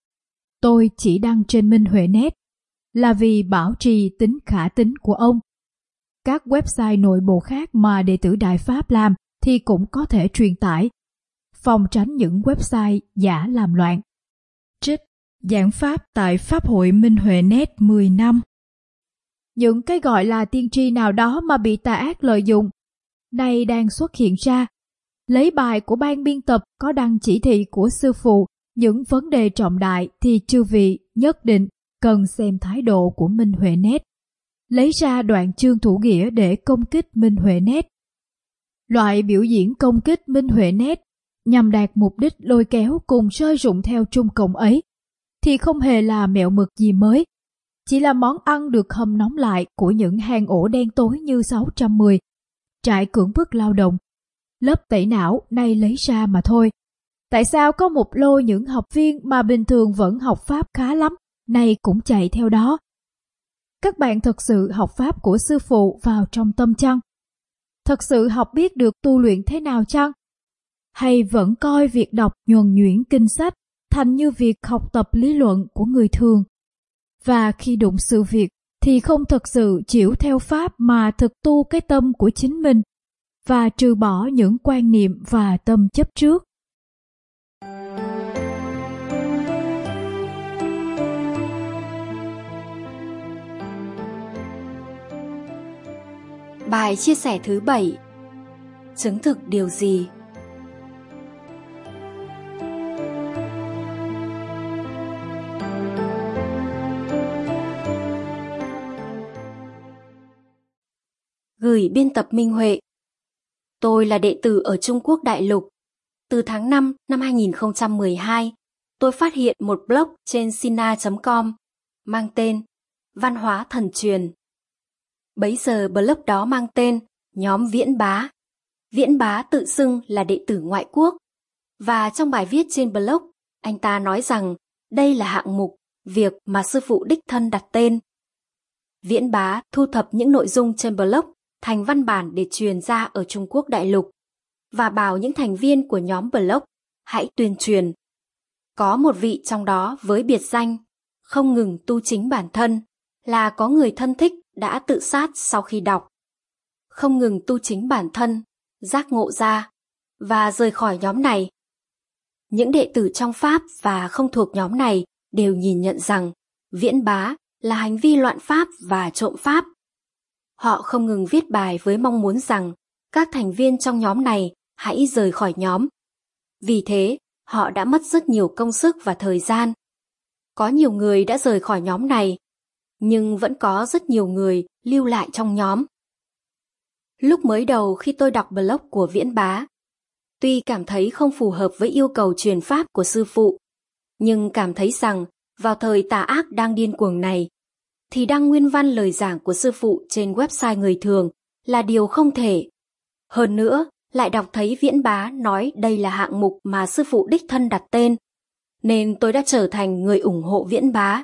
tôi chỉ đăng trên Minh Huệ Net là vì bảo trì tính khả tín của ông. Các website nội bộ khác mà đệ tử Đại Pháp làm thì cũng có thể truyền tải, phòng tránh những website giả làm loạn. Trích giảng pháp tại Pháp hội Minh Huệ Net 10 năm. Những cái gọi là tiên tri nào đó mà bị tà ác lợi dụng, nay đang xuất hiện ra. Lấy bài của ban biên tập có đăng chỉ thị của sư phụ những vấn đề trọng đại thì chư vị nhất định cần xem thái độ của Minh Huệ Net. Lấy ra đoạn chương thủ nghĩa để công kích Minh Huệ Net. Loại biểu diễn công kích Minh Huệ Net nhằm đạt mục đích lôi kéo cùng rơi rụng theo Trung Cộng ấy, thì không hề là mẹo mực gì mới, chỉ là món ăn được hâm nóng lại của những hang ổ đen tối như 610, trại cưỡng bức lao động, lớp tẩy não nay lấy ra mà thôi. Tại sao có một lô những học viên mà bình thường vẫn học Pháp khá lắm, nay cũng chạy theo đó? Các bạn thật sự học Pháp của sư phụ vào trong tâm chăng? Thật sự học biết được tu luyện thế nào chăng? Hay vẫn coi việc đọc nhuần nhuyễn kinh sách thành như việc học tập lý luận của người thường? Và khi đụng sự việc thì không thật sự chịu theo Pháp mà thực tu cái tâm của chính mình và trừ bỏ những quan niệm và tâm chấp trước. Bài chia sẻ thứ 7. Chứng thực điều gì? Gửi biên tập Minh Huệ. Tôi là đệ tử ở Trung Quốc đại lục. Từ tháng 5 năm 2012, tôi phát hiện một blog trên sina.com mang tên Văn hóa thần truyền. Bấy giờ blog đó mang tên Nhóm Viễn Bá. Viễn Bá tự xưng là đệ tử ngoại quốc. Và trong bài viết trên blog, anh ta nói rằng đây là hạng mục việc mà sư phụ đích thân đặt tên. Viễn Bá thu thập những nội dung trên blog thành văn bản để truyền ra ở Trung Quốc đại lục và bảo những thành viên của nhóm blog hãy tuyên truyền. Có một vị trong đó với biệt danh không ngừng tu chính bản thân, là có người thân thích đã tự sát sau khi đọc. Không ngừng tu chính bản thân, giác ngộ ra, và rời khỏi nhóm này. Những đệ tử trong Pháp và không thuộc nhóm này đều nhìn nhận rằng viễn bá là hành vi loạn Pháp và trộm Pháp. Họ không ngừng viết bài với mong muốn rằng các thành viên trong nhóm này hãy rời khỏi nhóm. Vì thế, họ đã mất rất nhiều công sức và thời gian. Có nhiều người đã rời khỏi nhóm này, nhưng vẫn có rất nhiều người lưu lại trong nhóm. Lúc mới đầu khi tôi đọc blog của Viễn Bá, tuy cảm thấy không phù hợp với yêu cầu truyền pháp của sư phụ, nhưng cảm thấy rằng vào thời tà ác đang điên cuồng này, thì đăng nguyên văn lời giảng của sư phụ trên website người thường là điều không thể. Hơn nữa, lại đọc thấy Viễn Bá nói đây là hạng mục mà sư phụ đích thân đặt tên, nên tôi đã trở thành người ủng hộ Viễn Bá.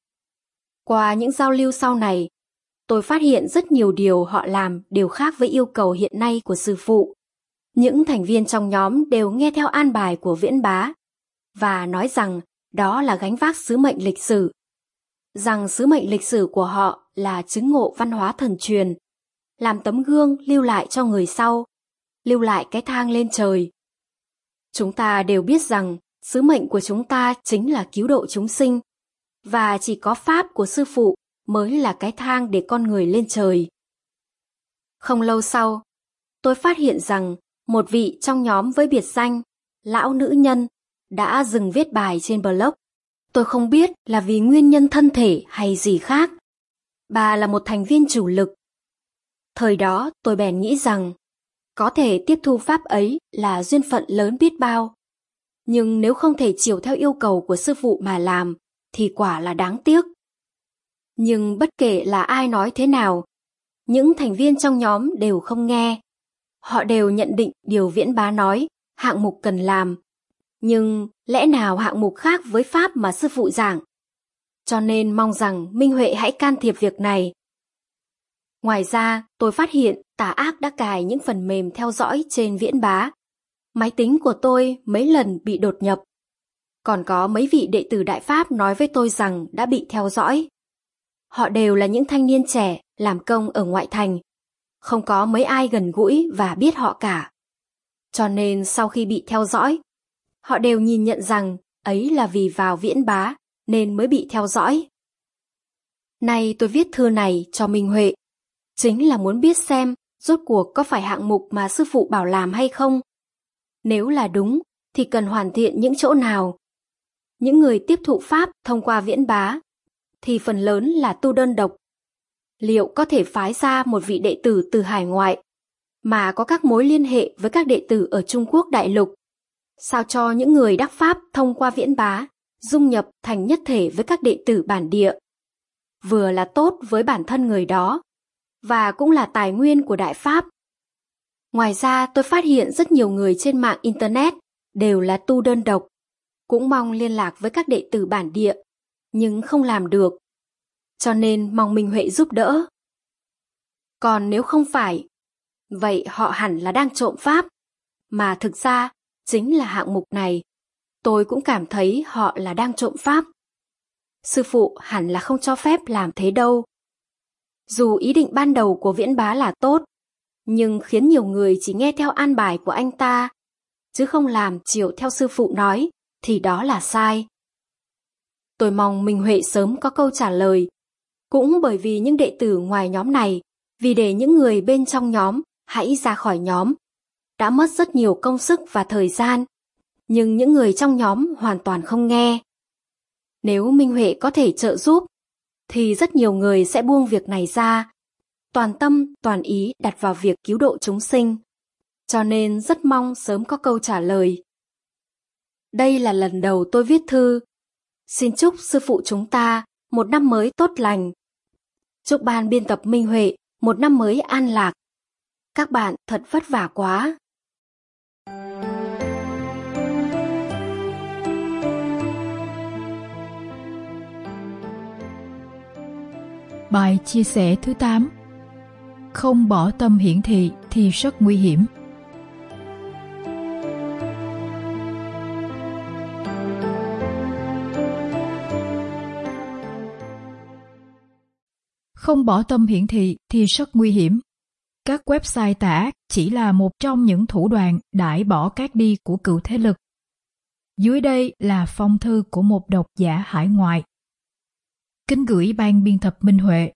Qua những giao lưu sau này, tôi phát hiện rất nhiều điều họ làm đều khác với yêu cầu hiện nay của sư phụ. Những thành viên trong nhóm đều nghe theo an bài của Viễn Bá và nói rằng đó là gánh vác sứ mệnh lịch sử. Rằng sứ mệnh lịch sử của họ là chứng ngộ văn hóa thần truyền, làm tấm gương lưu lại cho người sau, lưu lại cái thang lên trời. Chúng ta đều biết rằng sứ mệnh của chúng ta chính là cứu độ chúng sinh, và chỉ có pháp của sư phụ mới là cái thang để con người lên trời. Không lâu sau, tôi phát hiện rằng một vị trong nhóm với biệt danh Lão Nữ Nhân đã dừng viết bài trên blog. Tôi không biết là vì nguyên nhân thân thể hay gì khác. Bà là một thành viên chủ lực. Thời đó tôi bèn nghĩ rằng có thể tiếp thu pháp ấy là duyên phận lớn biết bao. Nhưng nếu không thể chiều theo yêu cầu của sư phụ mà làm, thì quả là đáng tiếc. Nhưng bất kể là ai nói thế nào, những thành viên trong nhóm đều không nghe. Họ đều nhận định điều Viễn Bá nói, hạng mục cần làm. Nhưng lẽ nào hạng mục khác với pháp mà sư phụ giảng? Cho nên mong rằng Minh Huệ hãy can thiệp việc này. Ngoài ra, tôi phát hiện tà ác đã cài những phần mềm theo dõi trên Viễn Bá. Máy tính của tôi mấy lần bị đột nhập. Còn có mấy vị đệ tử Đại Pháp nói với tôi rằng đã bị theo dõi. Họ đều là những thanh niên trẻ làm công ở ngoại thành. Không có mấy ai gần gũi và biết họ cả. Cho nên sau khi bị theo dõi, họ đều nhìn nhận rằng ấy là vì vào Viễn Bá nên mới bị theo dõi. Nay tôi viết thư này cho Minh Huệ, chính là muốn biết xem rốt cuộc có phải hạng mục mà sư phụ bảo làm hay không. Nếu là đúng thì cần hoàn thiện những chỗ nào. Những người tiếp thụ pháp thông qua Viễn Bá thì phần lớn là tu đơn độc. Liệu có thể phái ra một vị đệ tử từ hải ngoại mà có các mối liên hệ với các đệ tử ở Trung Quốc đại lục, sao cho những người đắc pháp thông qua Viễn Bá dung nhập thành nhất thể với các đệ tử bản địa, vừa là tốt với bản thân người đó và cũng là tài nguyên của Đại Pháp. Ngoài ra, tôi phát hiện rất nhiều người trên mạng Internet đều là tu đơn độc, cũng mong liên lạc với các đệ tử bản địa, nhưng không làm được. Cho nên mong Minh Huệ giúp đỡ. Còn nếu không phải, vậy họ hẳn là đang trộm pháp, mà thực ra chính là hạng mục này. Tôi cũng cảm thấy họ là đang trộm pháp. Sư phụ hẳn là không cho phép làm thế đâu. Dù ý định ban đầu của Viễn Bá là tốt, nhưng khiến nhiều người chỉ nghe theo an bài của anh ta, chứ không làm chiều theo sư phụ nói, thì đó là sai. Tôi mong Minh Huệ sớm có câu trả lời, cũng bởi vì những đệ tử ngoài nhóm này, vì để những người bên trong nhóm hãy ra khỏi nhóm, đã mất rất nhiều công sức và thời gian, nhưng những người trong nhóm hoàn toàn không nghe. Nếu Minh Huệ có thể trợ giúp, thì rất nhiều người sẽ buông việc này ra, toàn tâm, toàn ý đặt vào việc cứu độ chúng sinh. Cho nên rất mong sớm có câu trả lời. Đây là lần đầu tôi viết thư. Xin chúc sư phụ chúng ta một năm mới tốt lành. Chúc ban biên tập Minh Huệ một năm mới an lạc. Các bạn thật vất vả quá. Bài chia sẻ thứ 8. Không bỏ tâm hiển thị thì rất nguy hiểm. Không bỏ tâm hiển thị thì rất nguy hiểm. Các website tà ác chỉ là một trong những thủ đoạn đãi bỏ các đi của cựu thế lực. Dưới đây là phong thư của một độc giả hải ngoại. Kính gửi ban biên tập Minh Huệ.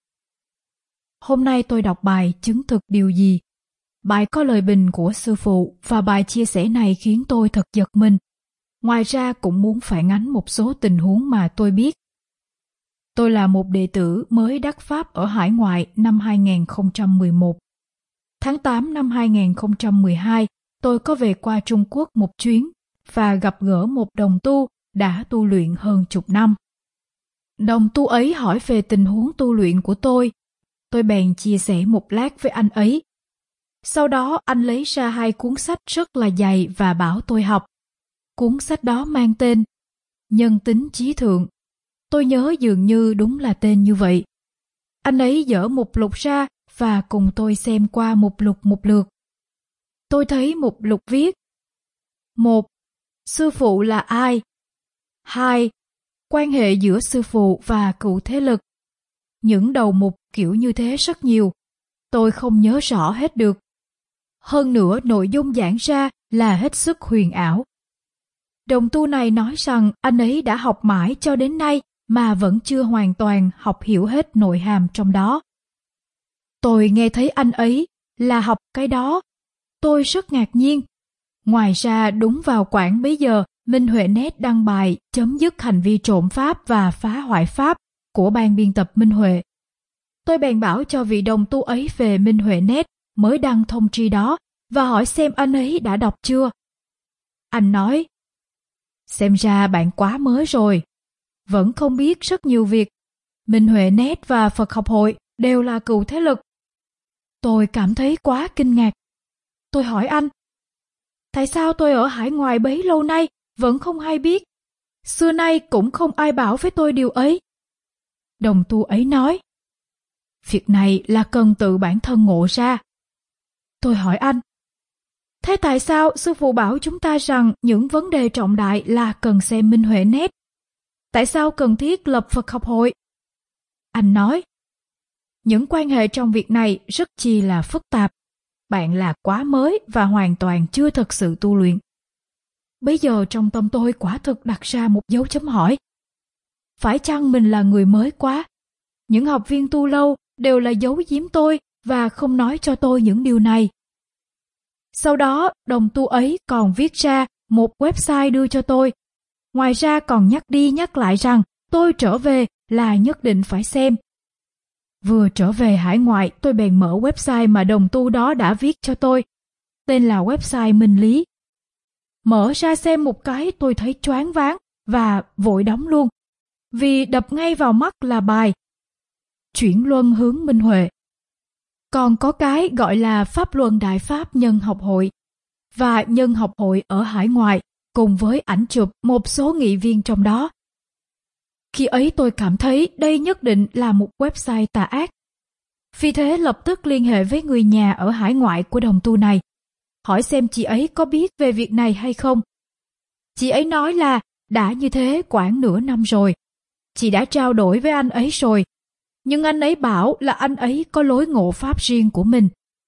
Hôm nay tôi đọc bài chứng thực điều gì. Bài có lời bình của sư phụ và bài chia sẻ này khiến tôi thật giật mình. Ngoài ra cũng muốn phản ánh một số tình huống mà tôi biết. Tôi là một đệ tử mới đắc pháp ở hải ngoại năm 2011. Tháng 8 năm 2012, tôi có về qua Trung Quốc một chuyến và gặp gỡ một đồng tu đã tu luyện hơn chục năm. Đồng tu ấy hỏi về tình huống tu luyện của tôi. Tôi bèn chia sẻ một lát với anh ấy. Sau đó anh lấy ra 2 cuốn sách rất là dày và bảo tôi học. Cuốn sách đó mang tên Nhân tính trí thượng. Tôi nhớ dường như đúng là tên như vậy. Anh ấy dở mục lục ra và cùng tôi xem qua mục lục một lượt. Tôi thấy mục lục viết: 1. Sư phụ là ai? 2. Quan hệ giữa sư phụ và cựu thế lực. Những đầu mục kiểu như thế rất nhiều. Tôi không nhớ rõ hết được. Hơn nữa nội dung giảng ra là hết sức huyền ảo. Đồng tu này nói rằng anh ấy đã học mãi cho đến nay mà vẫn chưa hoàn toàn học hiểu hết nội hàm trong đó. Tôi nghe thấy anh ấy là học cái đó. Tôi rất ngạc nhiên. Ngoài ra đúng vào khoảng bấy giờ, Minh Huệ Net đăng bài chấm dứt hành vi trộm pháp và phá hoại pháp của ban biên tập Minh Huệ. Tôi bèn bảo cho vị đồng tu ấy về Minh Huệ Net mới đăng thông tri đó và hỏi xem anh ấy đã đọc chưa. Anh nói: xem ra bạn quá mới rồi, vẫn không biết rất nhiều việc. Minh Huệ Net và Phật học hội đều là cựu thế lực. Tôi cảm thấy quá kinh ngạc. Tôi hỏi anh: tại sao tôi ở hải ngoại bấy lâu nay vẫn không hay biết? Xưa nay cũng không ai bảo với tôi điều ấy. Đồng tu ấy nói: việc này là cần tự bản thân ngộ ra. Tôi hỏi anh: thế tại sao sư phụ bảo chúng ta rằng những vấn đề trọng đại là cần xem Minh Huệ Net? Tại sao cần thiết lập Phật học hội? Anh nói: những quan hệ trong việc này rất chi là phức tạp. Bạn là quá mới và hoàn toàn chưa thực sự tu luyện. Bây giờ trong tâm tôi quả thực đặt ra một dấu chấm hỏi. Phải chăng mình là người mới quá? Những học viên tu lâu đều là giấu giếm tôi và không nói cho tôi những điều này. Sau đó, đồng tu ấy còn viết ra một website đưa cho tôi. Ngoài ra còn nhắc đi nhắc lại rằng tôi trở về là nhất định phải xem. Vừa trở về hải ngoại, tôi bèn mở website mà đồng tu đó đã viết cho tôi. Tên là website Minh Lý. Mở ra xem một cái tôi thấy choáng váng và vội đóng luôn. Vì đập ngay vào mắt là bài Chuyển luân hướng Minh Huệ. Còn có cái gọi là Pháp luân Đại Pháp Nhân học hội và Nhân học hội ở hải ngoại, cùng với ảnh chụp một số nghị viên trong đó. Khi ấy tôi cảm thấy đây nhất định là một website tà ác. Vì thế lập tức liên hệ với người nhà ở hải ngoại của đồng tu này, hỏi xem chị ấy có biết về việc này hay không. Chị ấy nói là đã như thế khoảng nửa năm rồi. Chị đã trao đổi với anh ấy rồi, nhưng anh ấy bảo là anh ấy có lối ngộ pháp riêng của mình.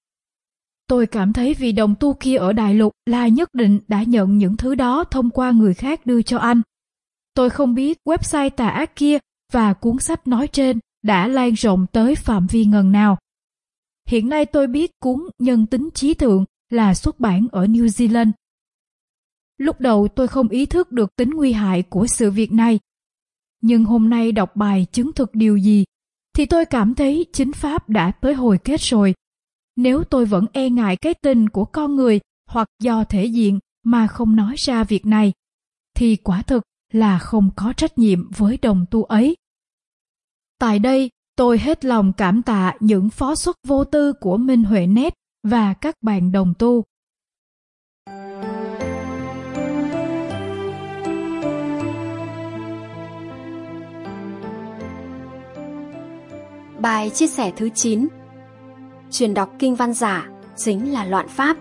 Tôi cảm thấy vị đồng tu kia ở Đại Lục là nhất định đã nhận những thứ đó thông qua người khác đưa cho anh. Tôi không biết website tà ác kia và cuốn sách nói trên đã lan rộng tới phạm vi ngần nào. Hiện nay tôi biết cuốn Nhân tính trí thượng là xuất bản ở New Zealand. Lúc đầu tôi không ý thức được tính nguy hại của sự việc này. Nhưng hôm nay đọc bài chứng thực điều gì, thì tôi cảm thấy chính Pháp đã tới hồi kết rồi. Nếu tôi vẫn e ngại cái tình của con người hoặc do thể diện mà không nói ra việc này, thì quả thực là không có trách nhiệm với đồng tu ấy. Tại đây, tôi hết lòng cảm tạ những phó xuất vô tư của Minh Huệ Net và các bạn đồng tu. Bài chia sẻ thứ 9: truyền đọc kinh văn giả chính là loạn pháp.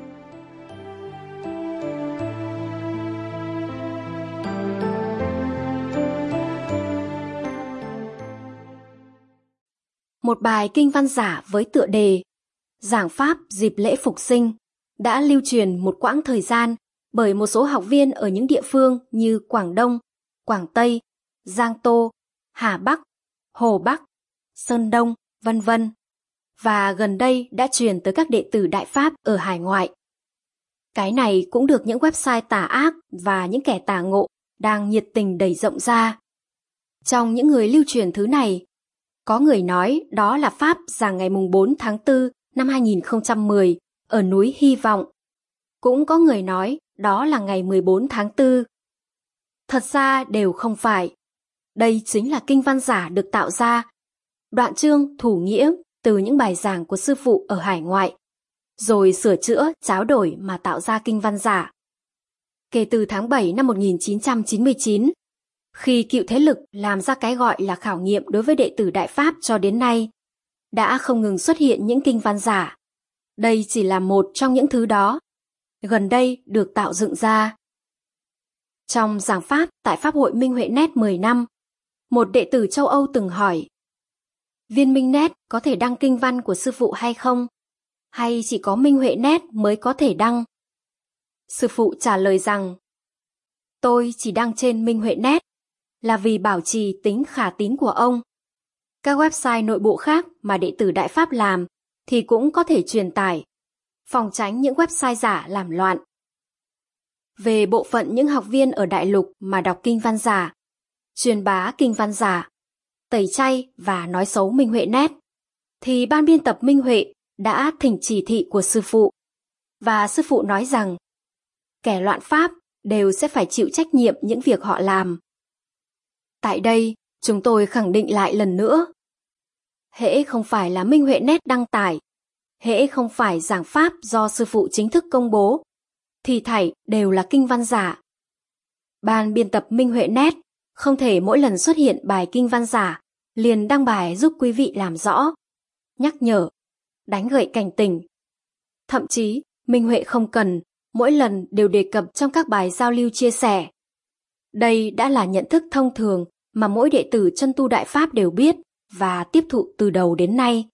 Một bài kinh văn giả với tựa đề Giảng Pháp dịp lễ Phục sinh đã lưu truyền một quãng thời gian bởi một số học viên ở những địa phương như Quảng Đông, Quảng Tây, Giang Tô, Hà Bắc, Hồ Bắc, Sơn Đông, vân vân. Và gần đây đã truyền tới các đệ tử Đại Pháp ở hải ngoại. Cái này cũng được những website tà ác và những kẻ tà ngộ đang nhiệt tình đẩy rộng ra. Trong những người lưu truyền thứ này, có người nói đó là Pháp giảng ngày 4 tháng 4 năm 2010 ở núi Hy Vọng. Cũng có người nói đó là ngày 14 tháng 4. Thật ra đều không phải. Đây chính là kinh văn giả được tạo ra, đoạn chương thủ nghĩa từ những bài giảng của sư phụ ở hải ngoại, rồi sửa chữa, tráo đổi mà tạo ra kinh văn giả. Kể từ tháng 7 năm 1999, khi cựu thế lực làm ra cái gọi là khảo nghiệm đối với đệ tử Đại Pháp cho đến nay, đã không ngừng xuất hiện những kinh văn giả. Đây chỉ là một trong những thứ đó, gần đây được tạo dựng ra. Trong giảng Pháp tại Pháp hội Minh Huệ Net 10 năm, một đệ tử châu Âu từng hỏi: Viên Minh Net có thể đăng kinh văn của sư phụ hay không? Hay chỉ có Minh Huệ Net mới có thể đăng? Sư phụ trả lời rằng: Tôi chỉ đăng trên Minh Huệ Net là vì bảo trì tính khả tín của ông. Các website nội bộ khác mà đệ tử Đại Pháp làm thì cũng có thể truyền tải, phòng tránh những website giả làm loạn. Về bộ phận những học viên ở Đại Lục mà đọc kinh văn giả, truyền bá kinh văn giả, tẩy chay và nói xấu Minh Huệ Net, thì ban biên tập Minh Huệ đã thỉnh chỉ thị của sư phụ, và sư phụ nói rằng kẻ loạn pháp đều sẽ phải chịu trách nhiệm những việc họ làm. Tại đây, chúng tôi khẳng định lại lần nữa, hễ không phải là Minh Huệ Net đăng tải, hễ không phải giảng pháp do sư phụ chính thức công bố, thì thảy đều là kinh văn giả. Ban biên tập Minh Huệ Net không thể mỗi lần xuất hiện bài kinh văn giả liền đăng bài giúp quý vị làm rõ, nhắc nhở, đánh gậy cảnh tỉnh. Thậm chí, Minh Huệ không cần mỗi lần đều đề cập trong các bài giao lưu chia sẻ. Đây đã là nhận thức thông thường mà mỗi đệ tử chân tu Đại Pháp đều biết và tiếp thụ từ đầu đến nay.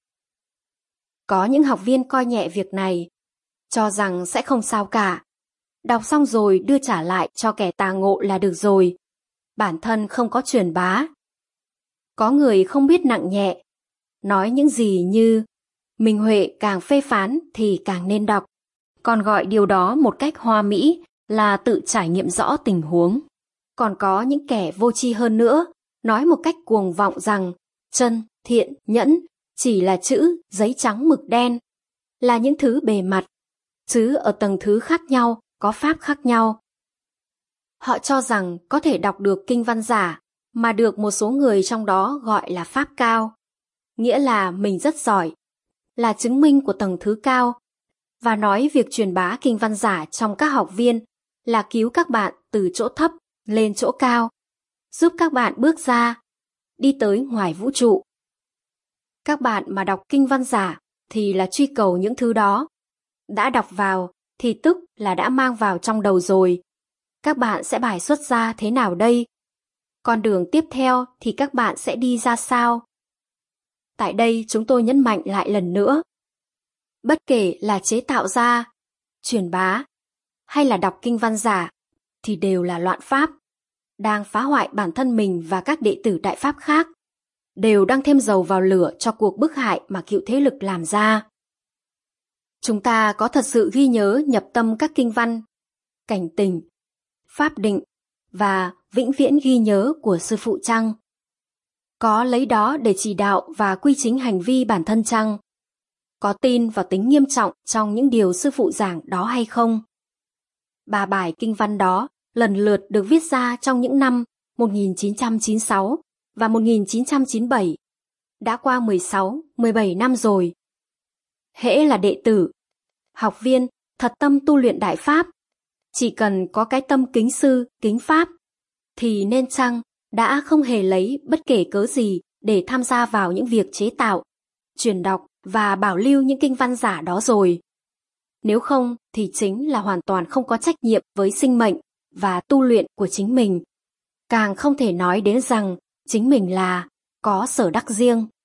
Có những học viên coi nhẹ việc này, cho rằng sẽ không sao cả. Đọc xong rồi đưa trả lại cho kẻ tà ngộ là được rồi, bản thân không có truyền bá. Có người không biết nặng nhẹ, nói những gì như Minh Huệ càng phê phán thì càng nên đọc, còn gọi điều đó một cách hoa mỹ là tự trải nghiệm rõ tình huống. Còn có những kẻ vô tri hơn nữa, nói một cách cuồng vọng rằng chân, thiện, nhẫn chỉ là chữ giấy trắng mực đen, là những thứ bề mặt, chứ ở tầng thứ khác nhau có pháp khác nhau. Họ cho rằng có thể đọc được kinh văn giả mà được một số người trong đó gọi là pháp cao, nghĩa là mình rất giỏi, là chứng minh của tầng thứ cao, và nói việc truyền bá kinh văn giả trong các học viên là cứu các bạn từ chỗ thấp lên chỗ cao, giúp các bạn bước ra, đi tới ngoài vũ trụ. Các bạn mà đọc kinh văn giả thì là truy cầu những thứ đó. Đã đọc vào thì tức là đã mang vào trong đầu rồi. Các bạn sẽ bài xuất ra thế nào đây? Con đường tiếp theo thì các bạn sẽ đi ra sao? Tại đây chúng tôi nhấn mạnh lại lần nữa. Bất kể là chế tạo ra, truyền bá hay là đọc kinh văn giả thì đều là loạn pháp, đang phá hoại bản thân mình và các đệ tử Đại Pháp khác, đều đang thêm dầu vào lửa cho cuộc bức hại mà cựu thế lực làm ra. Chúng ta có thật sự ghi nhớ nhập tâm các kinh văn, cảnh tỉnh, pháp định và vĩnh viễn ghi nhớ của sư phụ chăng? Có lấy đó để chỉ đạo và quy chính hành vi bản thân chăng? Có tin vào tính nghiêm trọng trong những điều sư phụ giảng đó hay không? 3 bài kinh văn đó lần lượt được viết ra trong những năm 1996 và 1997. Đã qua 16, 17 năm rồi. Hễ là đệ tử, học viên thật tâm tu luyện Đại Pháp, chỉ cần có cái tâm kính sư, kính Pháp, thì nên chăng đã không hề lấy bất kể cớ gì để tham gia vào những việc chế tạo, truyền đọc và bảo lưu những kinh văn giả đó rồi. Nếu không thì chính là hoàn toàn không có trách nhiệm với sinh mệnh và tu luyện của chính mình. Càng không thể nói đến rằng chính mình là có sở đắc riêng.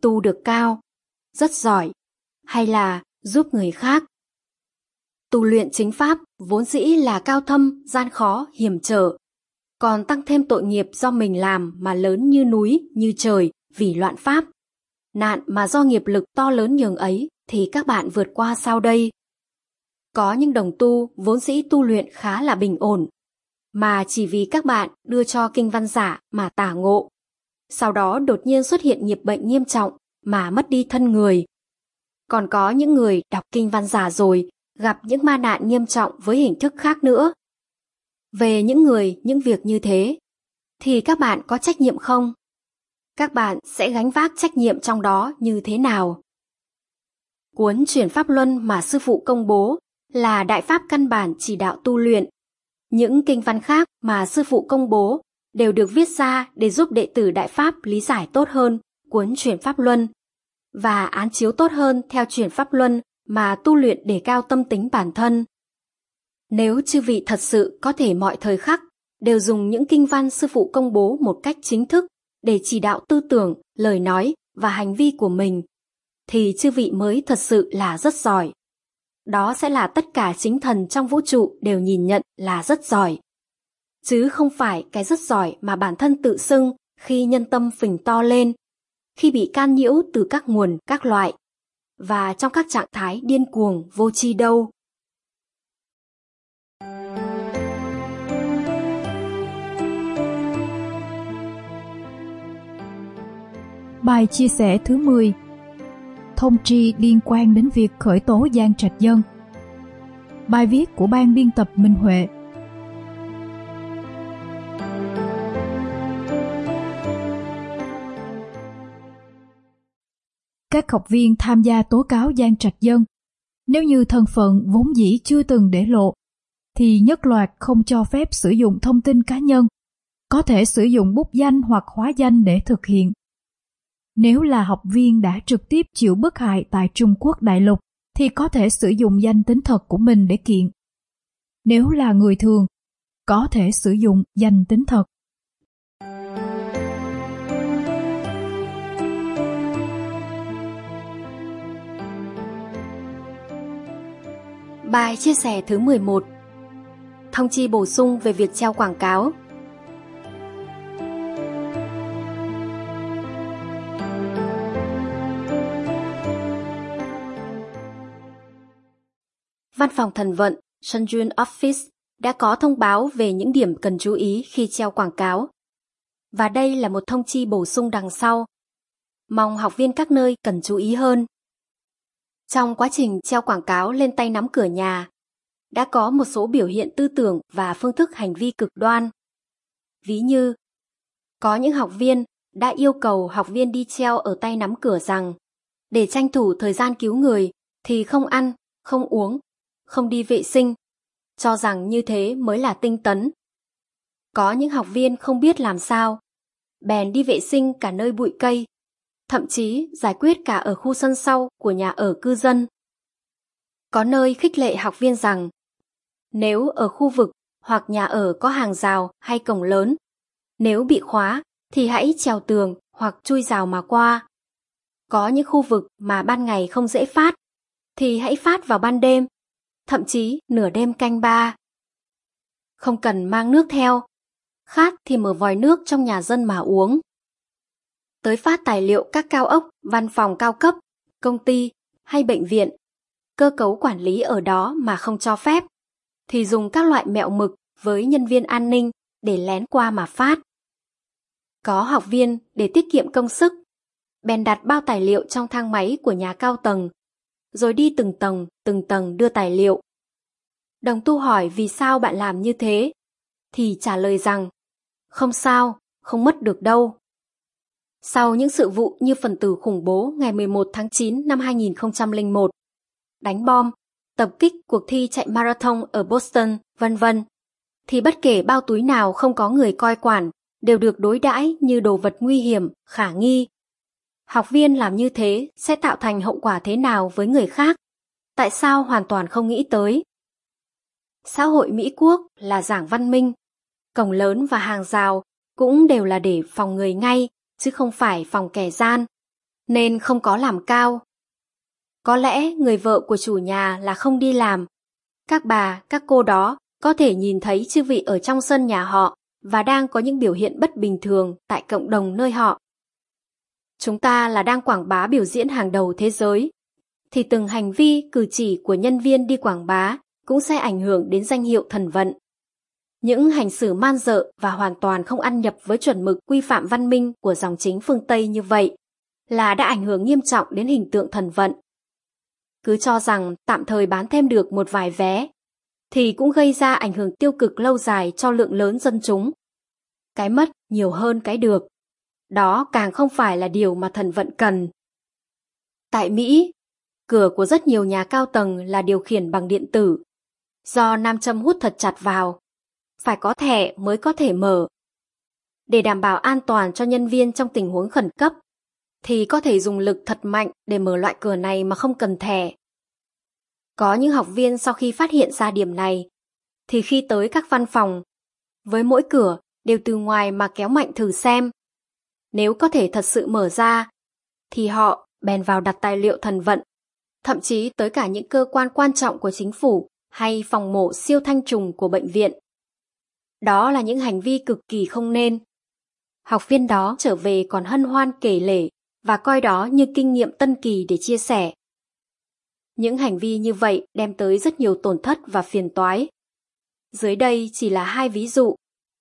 tu được cao, rất giỏi, hay là giúp người khác. Tu luyện chính pháp vốn dĩ là cao thâm, gian khó, hiểm trở, còn tăng thêm tội nghiệp do mình làm mà lớn như núi, như trời vì loạn pháp. Nạn mà do nghiệp lực to lớn nhường ấy thì các bạn vượt qua sao đây? Có những đồng tu vốn dĩ tu luyện khá là bình ổn, mà chỉ vì các bạn đưa cho kinh văn giả mà tả ngộ. Sau đó đột nhiên xuất hiện nghiệp bệnh nghiêm trọng mà mất đi thân người. Còn có những người đọc kinh văn giả rồi gặp những ma nạn nghiêm trọng với hình thức khác nữa. Về những người, những việc như thế, thì các bạn có trách nhiệm không? Các bạn sẽ gánh vác trách nhiệm trong đó như thế nào? Cuốn Chuyển Pháp Luân mà sư phụ công bố là đại pháp căn bản chỉ đạo tu luyện. Những kinh văn khác mà sư phụ công bố đều được viết ra để giúp đệ tử đại pháp lý giải tốt hơn cuốn Chuyển Pháp Luân và án chiếu tốt hơn theo Chuyển Pháp Luân mà tu luyện để cao tâm tính bản thân. Nếu chư vị thật sự có thể mọi thời khắc đều dùng những kinh văn sư phụ công bố một cách chính thức để chỉ đạo tư tưởng, lời nói và hành vi của mình, thì chư vị mới thật sự là rất giỏi. Đó sẽ là tất cả chính thần trong vũ trụ đều nhìn nhận là rất giỏi. Chứ không phải cái rất giỏi mà bản thân tự xưng khi nhân tâm phình to lên, khi bị can nhiễu từ các nguồn các loại, và trong các trạng thái điên cuồng vô tri đâu. Bài chia sẻ thứ 10. Thông tri liên quan đến việc khởi tố Giang Trạch Dân. Bài viết của ban biên tập Minh Huệ. Các học viên tham gia tố cáo Giang Trạch Dân, nếu như thân phận vốn dĩ chưa từng để lộ, thì nhất loạt không cho phép sử dụng thông tin cá nhân, có thể sử dụng bút danh hoặc hóa danh để thực hiện. Nếu là học viên đã trực tiếp chịu bức hại tại Trung Quốc đại lục, thì có thể sử dụng danh tính thật của mình để kiện. Nếu là người thường, có thể sử dụng danh tính thật. Bài chia sẻ thứ 11. Thông chi bổ sung về việc treo quảng cáo. Văn phòng thần vận Shenjun Office đã có thông báo về những điểm cần chú ý khi treo quảng cáo. Và đây là một thông chi bổ sung đằng sau. Mong học viên các nơi cần chú ý hơn. Trong quá trình treo quảng cáo lên tay nắm cửa nhà, đã có một số biểu hiện tư tưởng và phương thức hành vi cực đoan. Ví như, có những học viên đã yêu cầu học viên đi treo ở tay nắm cửa rằng để tranh thủ thời gian cứu người thì không ăn, không uống, không đi vệ sinh, cho rằng như thế mới là tinh tấn. Có những học viên không biết làm sao, bèn đi vệ sinh cả nơi bụi cây, thậm chí giải quyết cả ở khu sân sau của nhà ở cư dân. Có nơi khích lệ học viên rằng nếu ở khu vực hoặc nhà ở có hàng rào hay cổng lớn, nếu bị khóa thì hãy trèo tường hoặc chui rào mà qua. Có những khu vực mà ban ngày không dễ phát, thì hãy phát vào ban đêm, thậm chí nửa đêm canh ba. Không cần mang nước theo, khát thì mở vòi nước trong nhà dân mà uống. Tới phát tài liệu các cao ốc, văn phòng cao cấp, công ty hay bệnh viện, cơ cấu quản lý ở đó mà không cho phép, thì dùng các loại mẹo mực với nhân viên an ninh để lén qua mà phát. Có học viên để tiết kiệm công sức, bèn đặt bao tài liệu trong thang máy của nhà cao tầng, rồi đi từng tầng đưa tài liệu. Đồng tu hỏi vì sao bạn làm như thế, thì trả lời rằng không sao, không mất được đâu. Sau những sự vụ như phần tử khủng bố ngày 11 tháng 9 năm 2001, đánh bom, tập kích cuộc thi chạy marathon ở Boston, vân vân, thì bất kể bao túi nào không có người coi quản đều được đối đãi như đồ vật nguy hiểm, khả nghi. Học viên làm như thế sẽ tạo thành hậu quả thế nào với người khác? Tại sao hoàn toàn không nghĩ tới? Xã hội Mỹ Quốc là giảng văn minh, cổng lớn và hàng rào cũng đều là để phòng người ngay, chứ không phải phòng kẻ gian. nên không có làm cao. Có lẽ người vợ của chủ nhà là không đi làm. Các bà, các cô đó có thể nhìn thấy chư vị ở trong sân nhà họ và đang có những biểu hiện bất bình thường tại cộng đồng nơi họ. Chúng ta là đang quảng bá biểu diễn hàng đầu thế giới, thì từng hành vi, cử chỉ của nhân viên đi quảng bá cũng sẽ ảnh hưởng đến danh hiệu thần vận. Những hành xử man dợ và hoàn toàn không ăn nhập với chuẩn mực quy phạm văn minh của dòng chính phương Tây như vậy là đã ảnh hưởng nghiêm trọng đến hình tượng thần vận. Cứ cho rằng tạm thời bán thêm được một vài vé, thì cũng gây ra ảnh hưởng tiêu cực lâu dài cho lượng lớn dân chúng. Cái mất nhiều hơn cái được. Đó càng không phải là điều mà thần vận cần. Tại Mỹ, cửa của rất nhiều nhà cao tầng là điều khiển bằng điện tử, do nam châm hút thật chặt vào, phải có thẻ mới có thể mở. Để đảm bảo an toàn cho nhân viên trong tình huống khẩn cấp, thì có thể dùng lực thật mạnh để mở loại cửa này mà không cần thẻ. Có những học viên sau khi phát hiện ra điểm này, thì khi tới các văn phòng, với mỗi cửa đều từ ngoài mà kéo mạnh thử xem. Nếu có thể thật sự mở ra, thì họ bèn vào đặt tài liệu thần vận, thậm chí tới cả những cơ quan quan trọng của chính phủ hay phòng mổ siêu thanh trùng của bệnh viện. Đó là những hành vi cực kỳ không nên. Học viên đó trở về còn hân hoan kể lể và coi đó như kinh nghiệm tân kỳ để chia sẻ. Những hành vi như vậy đem tới rất nhiều tổn thất và phiền toái. Dưới đây chỉ là 2 ví dụ.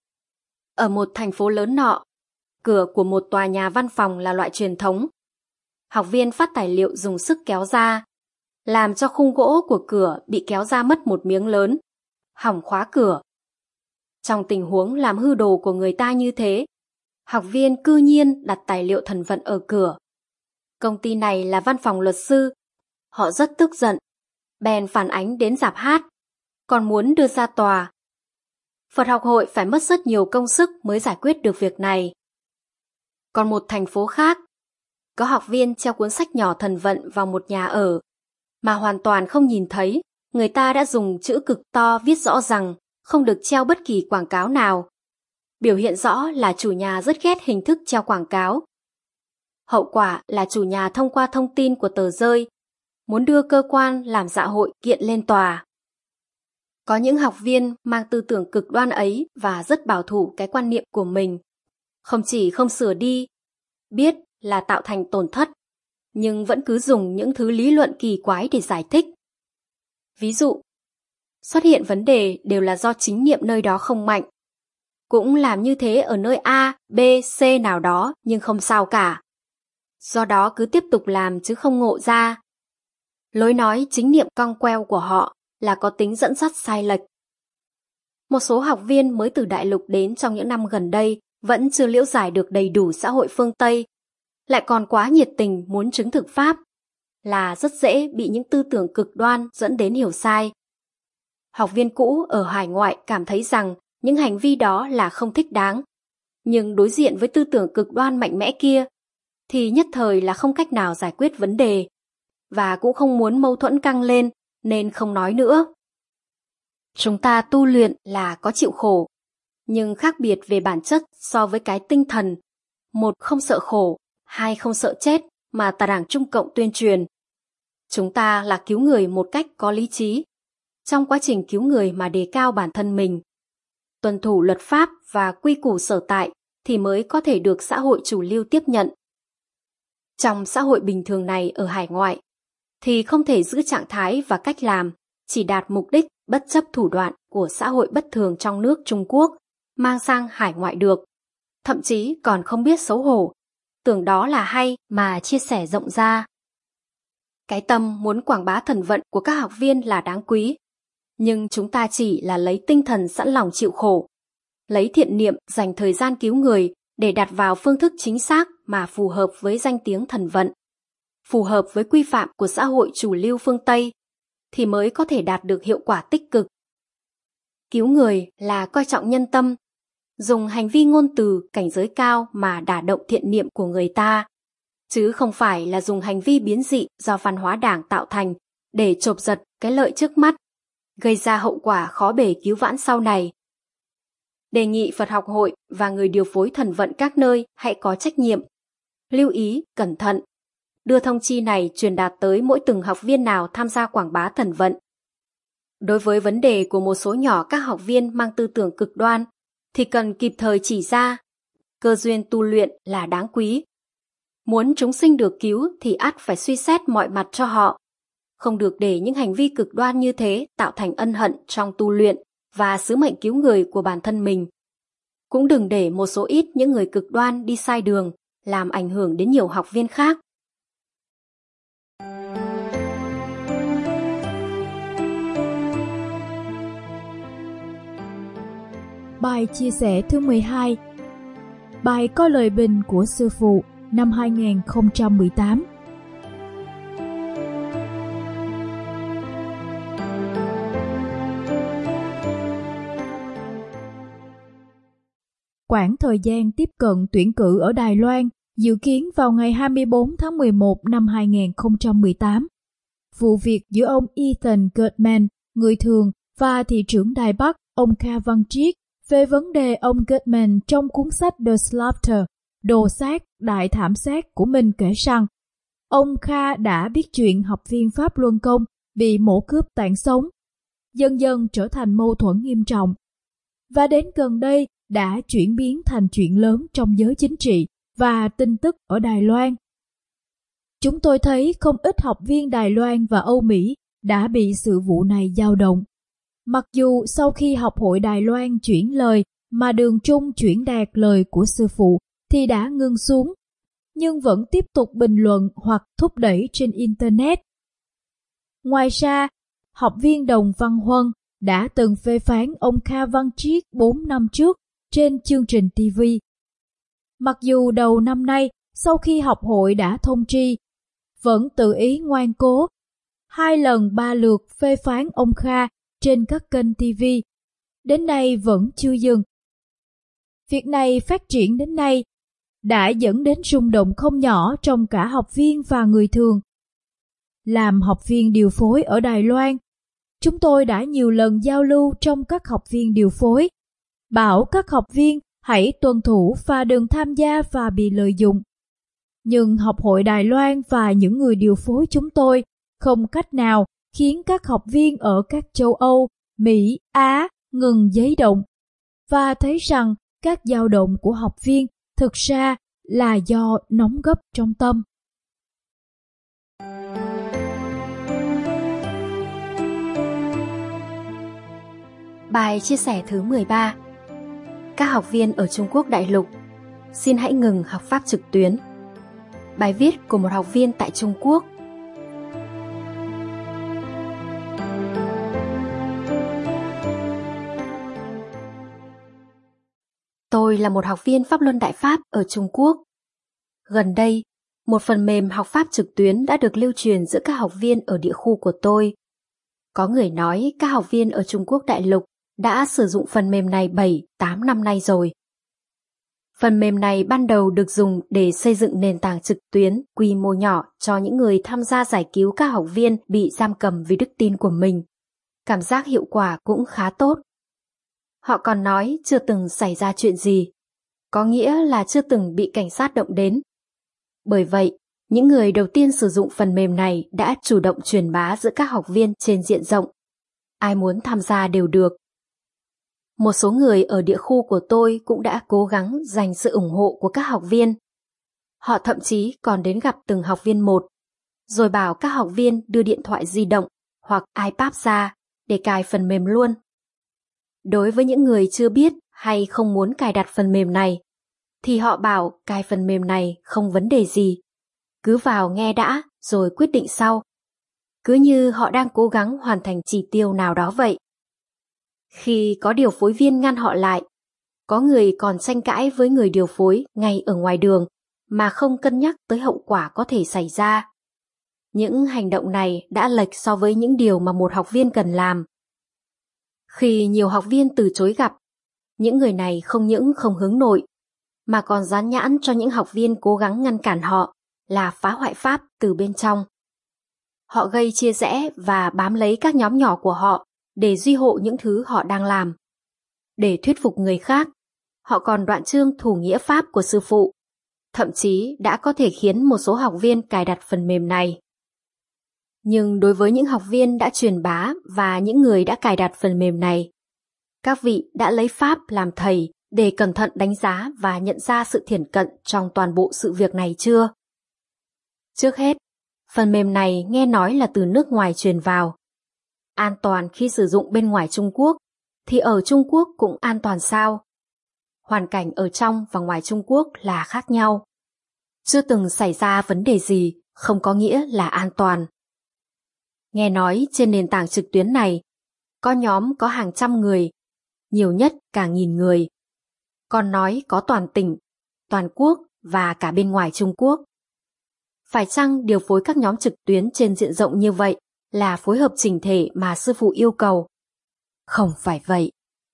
Ở một thành phố lớn nọ, cửa của một tòa nhà văn phòng là loại truyền thống. Học viên phát tài liệu dùng sức kéo ra, làm cho khung gỗ của cửa bị kéo ra mất một miếng lớn, hỏng khóa cửa. Trong tình huống làm hư đồ của người ta như thế, học viên cư nhiên đặt tài liệu thần vận ở cửa. Công ty này là văn phòng luật sư, họ rất tức giận, bèn phản ánh đến rạp hát, còn muốn đưa ra tòa. Phật học hội phải mất rất nhiều công sức mới giải quyết được việc này. Còn một thành phố khác, có học viên treo cuốn sách nhỏ thần vận vào một nhà ở, mà hoàn toàn không nhìn thấy người ta đã dùng chữ cực to viết rõ rằng không được treo bất kỳ quảng cáo nào. Biểu hiện rõ là chủ nhà rất ghét hình thức treo quảng cáo. Hậu quả là chủ nhà thông qua thông tin của tờ rơi, muốn đưa cơ quan làm dạ hội kiện lên tòa. Có những học viên mang tư tưởng cực đoan ấy và rất bảo thủ cái quan niệm của mình. Không chỉ không sửa đi, biết là tạo thành tổn thất, nhưng vẫn cứ dùng những thứ lý luận kỳ quái để giải thích. Ví dụ, xuất hiện vấn đề đều là do chính niệm nơi đó không mạnh. Cũng làm như thế ở nơi A, B, C nào đó nhưng không sao cả. Do đó cứ tiếp tục làm chứ không ngộ ra. Lối nói chính niệm cong queo của họ là có tính dẫn dắt sai lệch. Một số học viên mới từ đại lục đến trong những năm gần đây vẫn chưa liễu giải được đầy đủ xã hội phương Tây, lại còn quá nhiệt tình muốn chứng thực pháp, là rất dễ bị những tư tưởng cực đoan dẫn đến hiểu sai. Học viên cũ ở hải ngoại cảm thấy rằng những hành vi đó là không thích đáng, nhưng đối diện với tư tưởng cực đoan mạnh mẽ kia, thì nhất thời là không cách nào giải quyết vấn đề, và cũng không muốn mâu thuẫn căng lên nên không nói nữa. Chúng ta tu luyện là có chịu khổ, nhưng khác biệt về bản chất so với cái tinh thần. Một không sợ khổ, hai không sợ chết mà Tà Đảng Trung Cộng tuyên truyền. Chúng ta là cứu người một cách có lý trí, trong quá trình cứu người mà đề cao bản thân mình. Tuân thủ luật pháp và quy củ sở tại thì mới có thể được xã hội chủ lưu tiếp nhận. Trong xã hội bình thường này ở hải ngoại, thì không thể giữ trạng thái và cách làm chỉ đạt mục đích bất chấp thủ đoạn của xã hội bất thường trong nước Trung Quốc mang sang hải ngoại được. Thậm chí còn không biết xấu hổ, tưởng đó là hay mà chia sẻ rộng ra. Cái tâm muốn quảng bá thần vận của các học viên là đáng quý, nhưng chúng ta chỉ là lấy tinh thần sẵn lòng chịu khổ, lấy thiện niệm dành thời gian cứu người để đặt vào phương thức chính xác mà phù hợp với danh tiếng thần vận, phù hợp với quy phạm của xã hội chủ lưu phương Tây, thì mới có thể đạt được hiệu quả tích cực. Cứu người là coi trọng nhân tâm, dùng hành vi ngôn từ cảnh giới cao mà đả động thiện niệm của người ta, chứ không phải là dùng hành vi biến dị do văn hóa Đảng tạo thành để chộp giật cái lợi trước mắt, gây ra hậu quả khó bề cứu vãn sau này. Đề nghị Phật học hội và người điều phối thần vận các nơi hãy có trách nhiệm, lưu ý, cẩn thận, đưa thông chi này truyền đạt tới mỗi từng học viên nào tham gia quảng bá thần vận. Đối với vấn đề của một số nhỏ các học viên mang tư tưởng cực đoan, thì cần kịp thời chỉ ra, cơ duyên tu luyện là đáng quý. Muốn chúng sinh được cứu thì ắt phải suy xét mọi mặt cho họ. Không được để những hành vi cực đoan như thế tạo thành ân hận trong tu luyện và sứ mệnh cứu người của bản thân mình. Cũng đừng để một số ít những người cực đoan đi sai đường, làm ảnh hưởng đến nhiều học viên khác. Bài chia sẻ thứ 12. Bài có lời bình của sư phụ năm 2018. Quãng thời gian tiếp cận tuyển cử ở Đài Loan dự kiến vào ngày 24 tháng 11 năm 2018. Vụ việc giữa ông Ethan Goodman, người thường, và thị trưởng Đài Bắc, ông Kha Văn Triết, về vấn đề ông Goodman trong cuốn sách The Slaughter, Đồ sát, Đại thảm sát của mình kể rằng, ông Kha đã biết chuyện học viên Pháp Luân Công bị mổ cướp tạng sống, dần dần trở thành mâu thuẫn nghiêm trọng, và đến gần đây đã chuyển biến thành chuyện lớn trong giới chính trị và tin tức ở Đài Loan. Chúng tôi thấy không ít học viên Đài Loan và Âu Mỹ đã bị sự vụ này dao động. Mặc dù sau khi học hội Đài Loan chuyển lời mà Đường Trung chuyển đạt lời của sư phụ thì đã ngưng xuống, nhưng vẫn tiếp tục bình luận hoặc thúc đẩy trên Internet. Ngoài ra, học viên Đồng Văn Huân đã từng phê phán ông Kha Văn Triết 4 năm trước trên chương trình TV. Mặc dù đầu năm nay, sau khi học hội đã thông tri, vẫn tự ý ngoan cố, 2 lần 3 lượt phê phán ông Kha trên các kênh TV, đến nay vẫn chưa dừng. Việc này phát triển đến nay đã dẫn đến rung động không nhỏ trong cả học viên và người thường. Làm học viên điều phối ở Đài Loan, chúng tôi đã nhiều lần giao lưu trong các học viên điều phối, bảo các học viên hãy tuân thủ và đừng tham gia và bị lợi dụng. Nhưng học hội Đài Loan và những người điều phối chúng tôi không cách nào khiến các học viên ở các châu Âu, Mỹ, Á ngừng giấy động và thấy rằng các dao động của học viên thực ra là do nóng gấp trong tâm. Bài chia sẻ thứ 13. Các học viên ở Trung Quốc đại lục, xin hãy ngừng học pháp trực tuyến. Bài viết của một học viên tại Trung Quốc. Tôi là một học viên Pháp Luân Đại Pháp ở Trung Quốc. Gần đây, một phần mềm học pháp trực tuyến đã được lưu truyền giữa các học viên ở địa khu của tôi. Có người nói các học viên ở Trung Quốc đại lục đã sử dụng phần mềm này 7-8 năm nay rồi. Phần mềm này ban đầu được dùng để xây dựng nền tảng trực tuyến quy mô nhỏ cho những người tham gia giải cứu các học viên bị giam cầm vì đức tin của mình. Cảm giác hiệu quả cũng khá tốt. Họ còn nói chưa từng xảy ra chuyện gì, có nghĩa là chưa từng bị cảnh sát động đến. Bởi vậy, những người đầu tiên sử dụng phần mềm này đã chủ động truyền bá giữa các học viên trên diện rộng. Ai muốn tham gia đều được. Một số người ở địa khu của tôi cũng đã cố gắng dành sự ủng hộ của các học viên. Họ thậm chí còn đến gặp từng học viên một, rồi bảo các học viên đưa điện thoại di động hoặc iPad ra để cài phần mềm luôn. Đối với những người chưa biết hay không muốn cài đặt phần mềm này, thì họ bảo cài phần mềm này không vấn đề gì. Cứ vào nghe đã rồi quyết định sau. Cứ như họ đang cố gắng hoàn thành chỉ tiêu nào đó vậy. Khi có điều phối viên ngăn họ lại, có người còn tranh cãi với người điều phối ngay ở ngoài đường mà không cân nhắc tới hậu quả có thể xảy ra. Những hành động này đã lệch so với những điều mà một học viên cần làm. Khi nhiều học viên từ chối gặp, những người này không những không hướng nội, mà còn dán nhãn cho những học viên cố gắng ngăn cản họ là phá hoại pháp từ bên trong. Họ gây chia rẽ và bám lấy các nhóm nhỏ của họ để duy hộ những thứ họ đang làm. Để thuyết phục người khác, họ còn đoạn chương thủ nghĩa pháp của sư phụ. thậm chí đã có thể khiến một số học viên cài đặt phần mềm này. Nhưng đối với những học viên đã truyền bá và những người đã cài đặt phần mềm này, các vị đã lấy Pháp làm thầy để cẩn thận đánh giá và nhận ra sự thiển cận trong toàn bộ sự việc này chưa? Trước hết, phần mềm này nghe nói là từ nước ngoài truyền vào. An toàn khi sử dụng bên ngoài Trung Quốc, thì ở Trung Quốc cũng an toàn sao? Hoàn cảnh ở trong và ngoài Trung Quốc là khác nhau. Chưa từng xảy ra vấn đề gì không có nghĩa là an toàn. Nghe nói trên nền tảng trực tuyến này, có nhóm có hàng trăm người, nhiều nhất cả 1000 người. Còn nói có toàn tỉnh, toàn quốc và cả bên ngoài Trung Quốc. Phải chăng điều phối các nhóm trực tuyến trên diện rộng như vậy là phối hợp chỉnh thể mà sư phụ yêu cầu? Không phải vậy.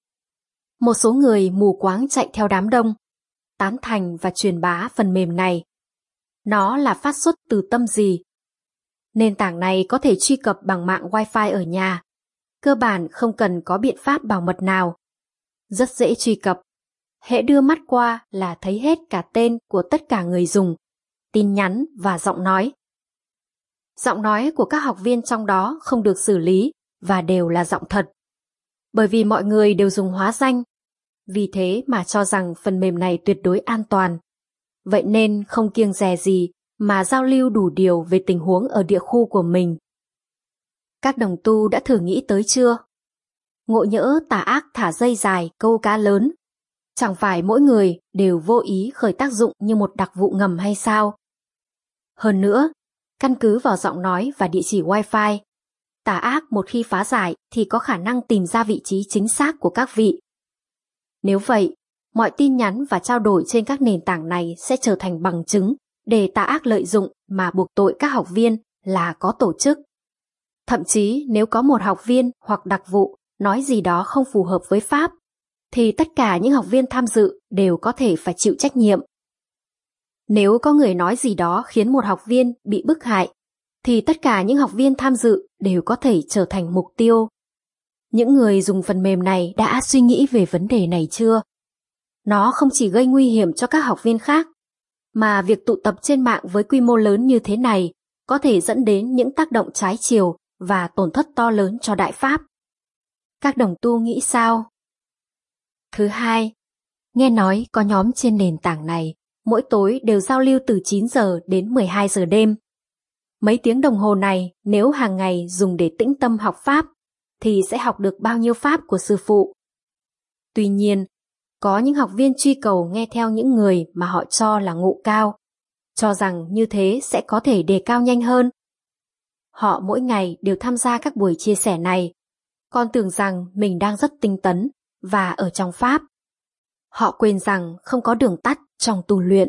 Một số người mù quáng chạy theo đám đông, tán thành và truyền bá phần mềm này. Nó là phát xuất từ tâm gì? Nền tảng này có thể truy cập bằng mạng Wi-Fi ở nhà. Cơ bản không cần có biện pháp bảo mật nào. Rất dễ truy cập. Hễ đưa mắt qua là thấy hết cả tên của tất cả người dùng, tin nhắn và giọng nói. Giọng nói của các học viên trong đó không được xử lý và đều là giọng thật. Bởi vì mọi người đều dùng hóa danh. Vì thế mà cho rằng phần mềm này tuyệt đối an toàn. Vậy nên không kiêng dè gì mà giao lưu đủ điều về tình huống ở địa khu của mình. Các đồng tu đã thử nghĩ tới chưa? Ngộ nhỡ tà ác thả dây dài câu cá lớn. Chẳng phải mỗi người đều vô ý khởi tác dụng như một đặc vụ ngầm hay sao? Hơn nữa, căn cứ vào giọng nói và địa chỉ Wi-Fi, tà ác một khi phá giải thì có khả năng tìm ra vị trí chính xác của các vị. Nếu vậy, mọi tin nhắn và trao đổi trên các nền tảng này sẽ trở thành bằng chứng để tà ác lợi dụng mà buộc tội các học viên là có tổ chức. Thậm chí nếu có một học viên hoặc đặc vụ nói gì đó không phù hợp với Pháp, thì tất cả những học viên tham dự đều có thể phải chịu trách nhiệm. Nếu có người nói gì đó khiến một học viên bị bức hại, thì tất cả những học viên tham dự đều có thể trở thành mục tiêu. Những người dùng phần mềm này đã suy nghĩ về vấn đề này chưa? Nó không chỉ gây nguy hiểm cho các học viên khác, mà việc tụ tập trên mạng với quy mô lớn như thế này có thể dẫn đến những tác động trái chiều và tổn thất to lớn cho Đại Pháp. Các đồng tu nghĩ sao? Thứ hai, nghe nói có nhóm trên nền tảng này mỗi tối đều giao lưu từ 9 giờ đến 12 giờ đêm. Mấy tiếng đồng hồ này nếu hàng ngày dùng để tĩnh tâm học Pháp, thì sẽ học được bao nhiêu Pháp của sư phụ. Tuy nhiên, có những học viên truy cầu nghe theo những người mà họ cho là ngộ cao, cho rằng như thế sẽ có thể đề cao nhanh hơn. Họ mỗi ngày đều tham gia các buổi chia sẻ này, còn tưởng rằng mình đang rất tinh tấn và ở trong Pháp. Họ quên rằng không có đường tắt trong tu luyện.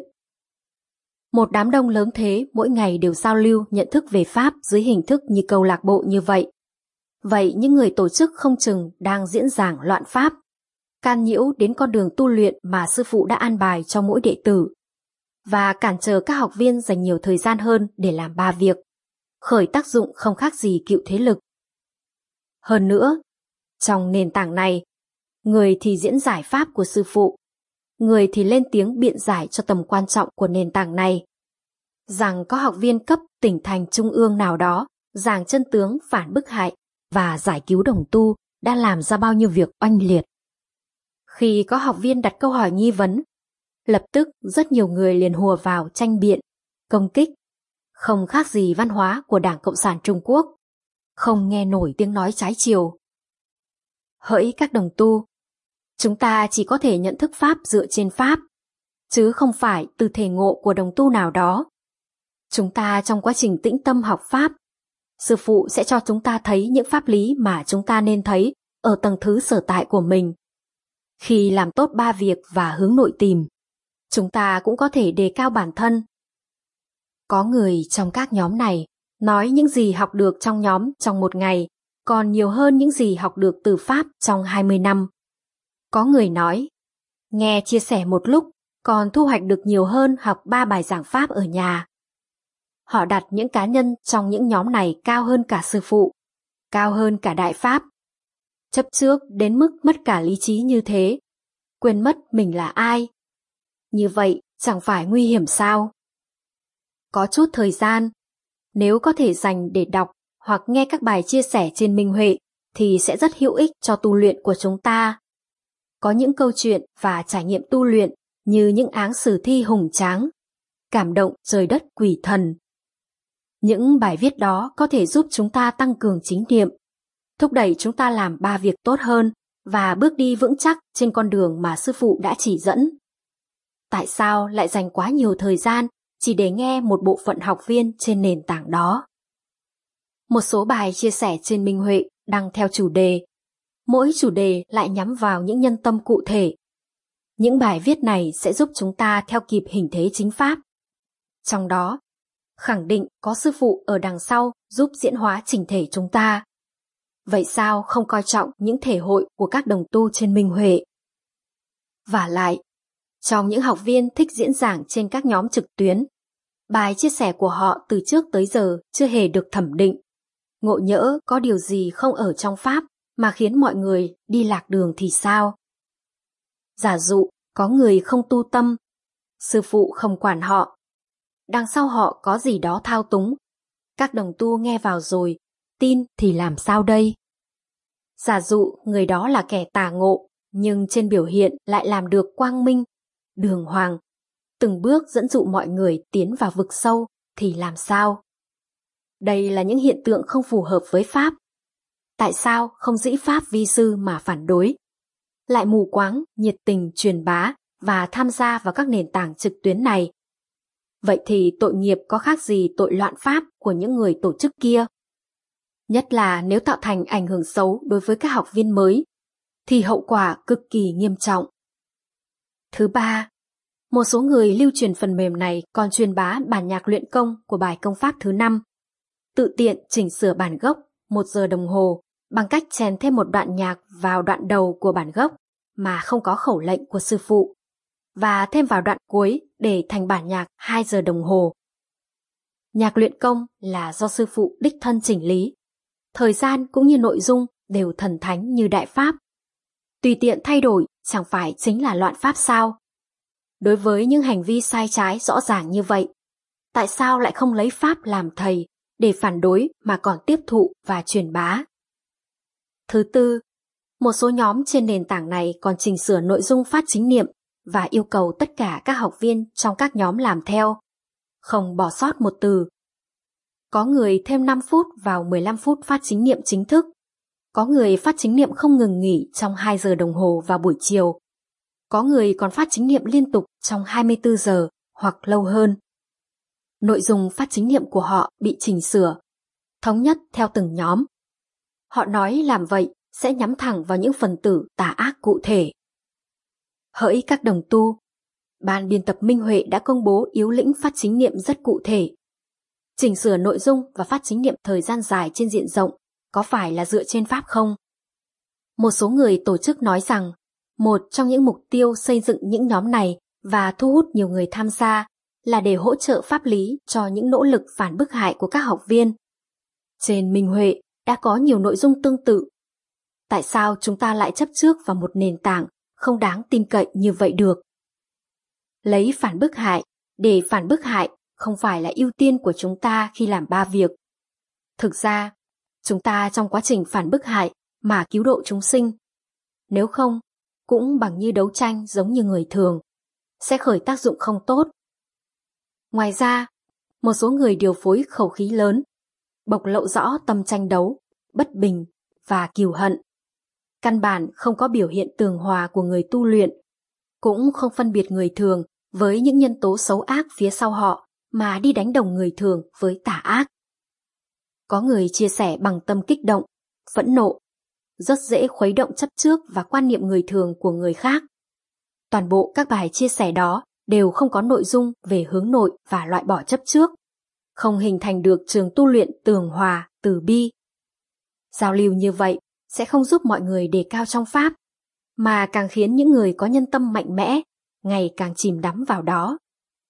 Một đám đông lớn thế mỗi ngày đều giao lưu nhận thức về Pháp dưới hình thức như câu lạc bộ như vậy. Vậy những người tổ chức không chừng đang diễn giảng loạn Pháp, can nhiễu đến con đường tu luyện mà sư phụ đã an bài cho mỗi đệ tử, và cản trở các học viên dành nhiều thời gian hơn để làm ba việc, khởi tác dụng không khác gì cựu thế lực. Hơn nữa, trong nền tảng này, người thì diễn giải Pháp của sư phụ, người thì lên tiếng biện giải cho tầm quan trọng của nền tảng này, rằng có học viên cấp tỉnh thành trung ương nào đó giảng chân tướng phản bức hại và giải cứu đồng tu đã làm ra bao nhiêu việc oanh liệt. Khi có học viên đặt câu hỏi nghi vấn, lập tức rất nhiều người liền hùa vào tranh biện, công kích, không khác gì văn hóa của Đảng Cộng sản Trung Quốc, không nghe nổi tiếng nói trái chiều. Hỡi các đồng tu, chúng ta chỉ có thể nhận thức Pháp dựa trên Pháp, chứ không phải từ thể ngộ của đồng tu nào đó. Chúng ta trong quá trình tĩnh tâm học Pháp, sư phụ sẽ cho chúng ta thấy những pháp lý mà chúng ta nên thấy ở tầng thứ sở tại của mình. Khi làm tốt ba việc và hướng nội tìm, chúng ta cũng có thể đề cao bản thân. Có người trong các nhóm này nói những gì học được trong nhóm trong một ngày còn nhiều hơn những gì học được từ Pháp trong 20 năm. Có người nói, nghe chia sẻ một lúc còn thu hoạch được nhiều hơn học 3 bài giảng Pháp ở nhà. Họ đặt những cá nhân trong những nhóm này cao hơn cả sư phụ, cao hơn cả Đại Pháp. Chấp trước đến mức mất cả lý trí như thế, quên mất mình là ai. Như vậy chẳng phải nguy hiểm sao? Có chút thời gian, nếu có thể dành để đọc hoặc nghe các bài chia sẻ trên Minh Huệ thì sẽ rất hữu ích cho tu luyện của chúng ta. Có những câu chuyện và trải nghiệm tu luyện như những áng sử thi hùng tráng, cảm động trời đất quỷ thần. Những bài viết đó có thể giúp chúng ta tăng cường chính niệm, thúc đẩy chúng ta làm 3 việc tốt hơn và bước đi vững chắc trên con đường mà sư phụ đã chỉ dẫn. Tại sao lại dành quá nhiều thời gian chỉ để nghe một bộ phận học viên trên nền tảng đó? Một số bài chia sẻ trên Minh Huệ đăng theo chủ đề. Mỗi chủ đề lại nhắm vào những nhân tâm cụ thể. Những bài viết này sẽ giúp chúng ta theo kịp hình thế chính pháp. Trong đó, khẳng định có sư phụ ở đằng sau giúp diễn hóa chỉnh thể chúng ta. Vậy sao không coi trọng những thể hội của các đồng tu trên Minh Huệ? Vả lại, trong những học viên thích diễn giảng trên các nhóm trực tuyến, bài chia sẻ của họ từ trước tới giờ chưa hề được thẩm định. Ngộ nhỡ có điều gì không ở trong pháp mà khiến mọi người đi lạc đường thì sao? Giả dụ có người không tu tâm, sư phụ không quản họ, đằng sau họ có gì đó thao túng, các đồng tu nghe vào rồi, tin thì làm sao đây? Giả dụ người đó là kẻ tà ngộ, nhưng trên biểu hiện lại làm được quang minh, đường hoàng, từng bước dẫn dụ mọi người tiến vào vực sâu thì làm sao? Đây là những hiện tượng không phù hợp với pháp. Tại sao không dĩ pháp vi sư mà phản đối? Lại mù quáng, nhiệt tình truyền bá và tham gia vào các nền tảng trực tuyến này. Vậy thì tội nghiệp có khác gì tội loạn pháp của những người tổ chức kia? Nhất là nếu tạo thành ảnh hưởng xấu đối với các học viên mới, thì hậu quả cực kỳ nghiêm trọng. Thứ ba, một số người lưu truyền phần mềm này còn truyền bá bản nhạc luyện công của bài công pháp thứ 5, tự tiện chỉnh sửa bản gốc 1 giờ đồng hồ bằng cách chèn thêm một đoạn nhạc vào đoạn đầu của bản gốc mà không có khẩu lệnh của sư phụ, và thêm vào đoạn cuối để thành bản nhạc 2 giờ đồng hồ. Nhạc luyện công là do sư phụ đích thân chỉnh lý, thời gian cũng như nội dung đều thần thánh như đại pháp. Tùy tiện thay đổi chẳng phải chính là loạn pháp sao? Đối với những hành vi sai trái rõ ràng như vậy, tại sao lại không lấy pháp làm thầy để phản đối mà còn tiếp thụ và truyền bá? Thứ tư, một số nhóm trên nền tảng này còn chỉnh sửa nội dung phát chính niệm và yêu cầu tất cả các học viên trong các nhóm làm theo, không bỏ sót một từ. Có người thêm 5 phút vào 15 phút phát chính niệm chính thức. Có người phát chính niệm không ngừng nghỉ trong 2 giờ đồng hồ vào buổi chiều. Có người còn phát chính niệm liên tục trong 24 giờ hoặc lâu hơn. Nội dung phát chính niệm của họ bị chỉnh sửa, thống nhất theo từng nhóm. Họ nói làm vậy sẽ nhắm thẳng vào những phần tử tà ác cụ thể. Hỡi các đồng tu, ban biên tập Minh Huệ đã công bố yếu lĩnh phát chính niệm rất cụ thể. Chỉnh sửa nội dung và phát chính niệm thời gian dài trên diện rộng có phải là dựa trên pháp không? Một số người tổ chức nói rằng một trong những mục tiêu xây dựng những nhóm này và thu hút nhiều người tham gia là để hỗ trợ pháp lý cho những nỗ lực phản bức hại của các học viên. Trên Minh Huệ đã có nhiều nội dung tương tự. Tại sao chúng ta lại chấp trước vào một nền tảng không đáng tin cậy như vậy được? Lấy phản bức hại để phản bức hại không phải là ưu tiên của chúng ta khi làm 3 việc. Thực ra, chúng ta trong quá trình phản bức hại mà cứu độ chúng sinh. Nếu không, cũng bằng như đấu tranh giống như người thường, sẽ khởi tác dụng không tốt. Ngoài ra, một số người điều phối khẩu khí lớn, bộc lộ rõ tâm tranh đấu, bất bình và cừu hận. Căn bản không có biểu hiện tường hòa của người tu luyện, cũng không phân biệt người thường với những nhân tố xấu ác phía sau họ mà đi đánh đồng người thường với tà ác. Có người chia sẻ bằng tâm kích động, phẫn nộ, rất dễ khuấy động chấp trước và quan niệm người thường của người khác. Toàn bộ các bài chia sẻ đó đều không có nội dung về hướng nội và loại bỏ chấp trước, không hình thành được trường tu luyện tường hòa, từ bi. Giao lưu như vậy sẽ không giúp mọi người đề cao trong pháp, mà càng khiến những người có nhân tâm mạnh mẽ ngày càng chìm đắm vào đó.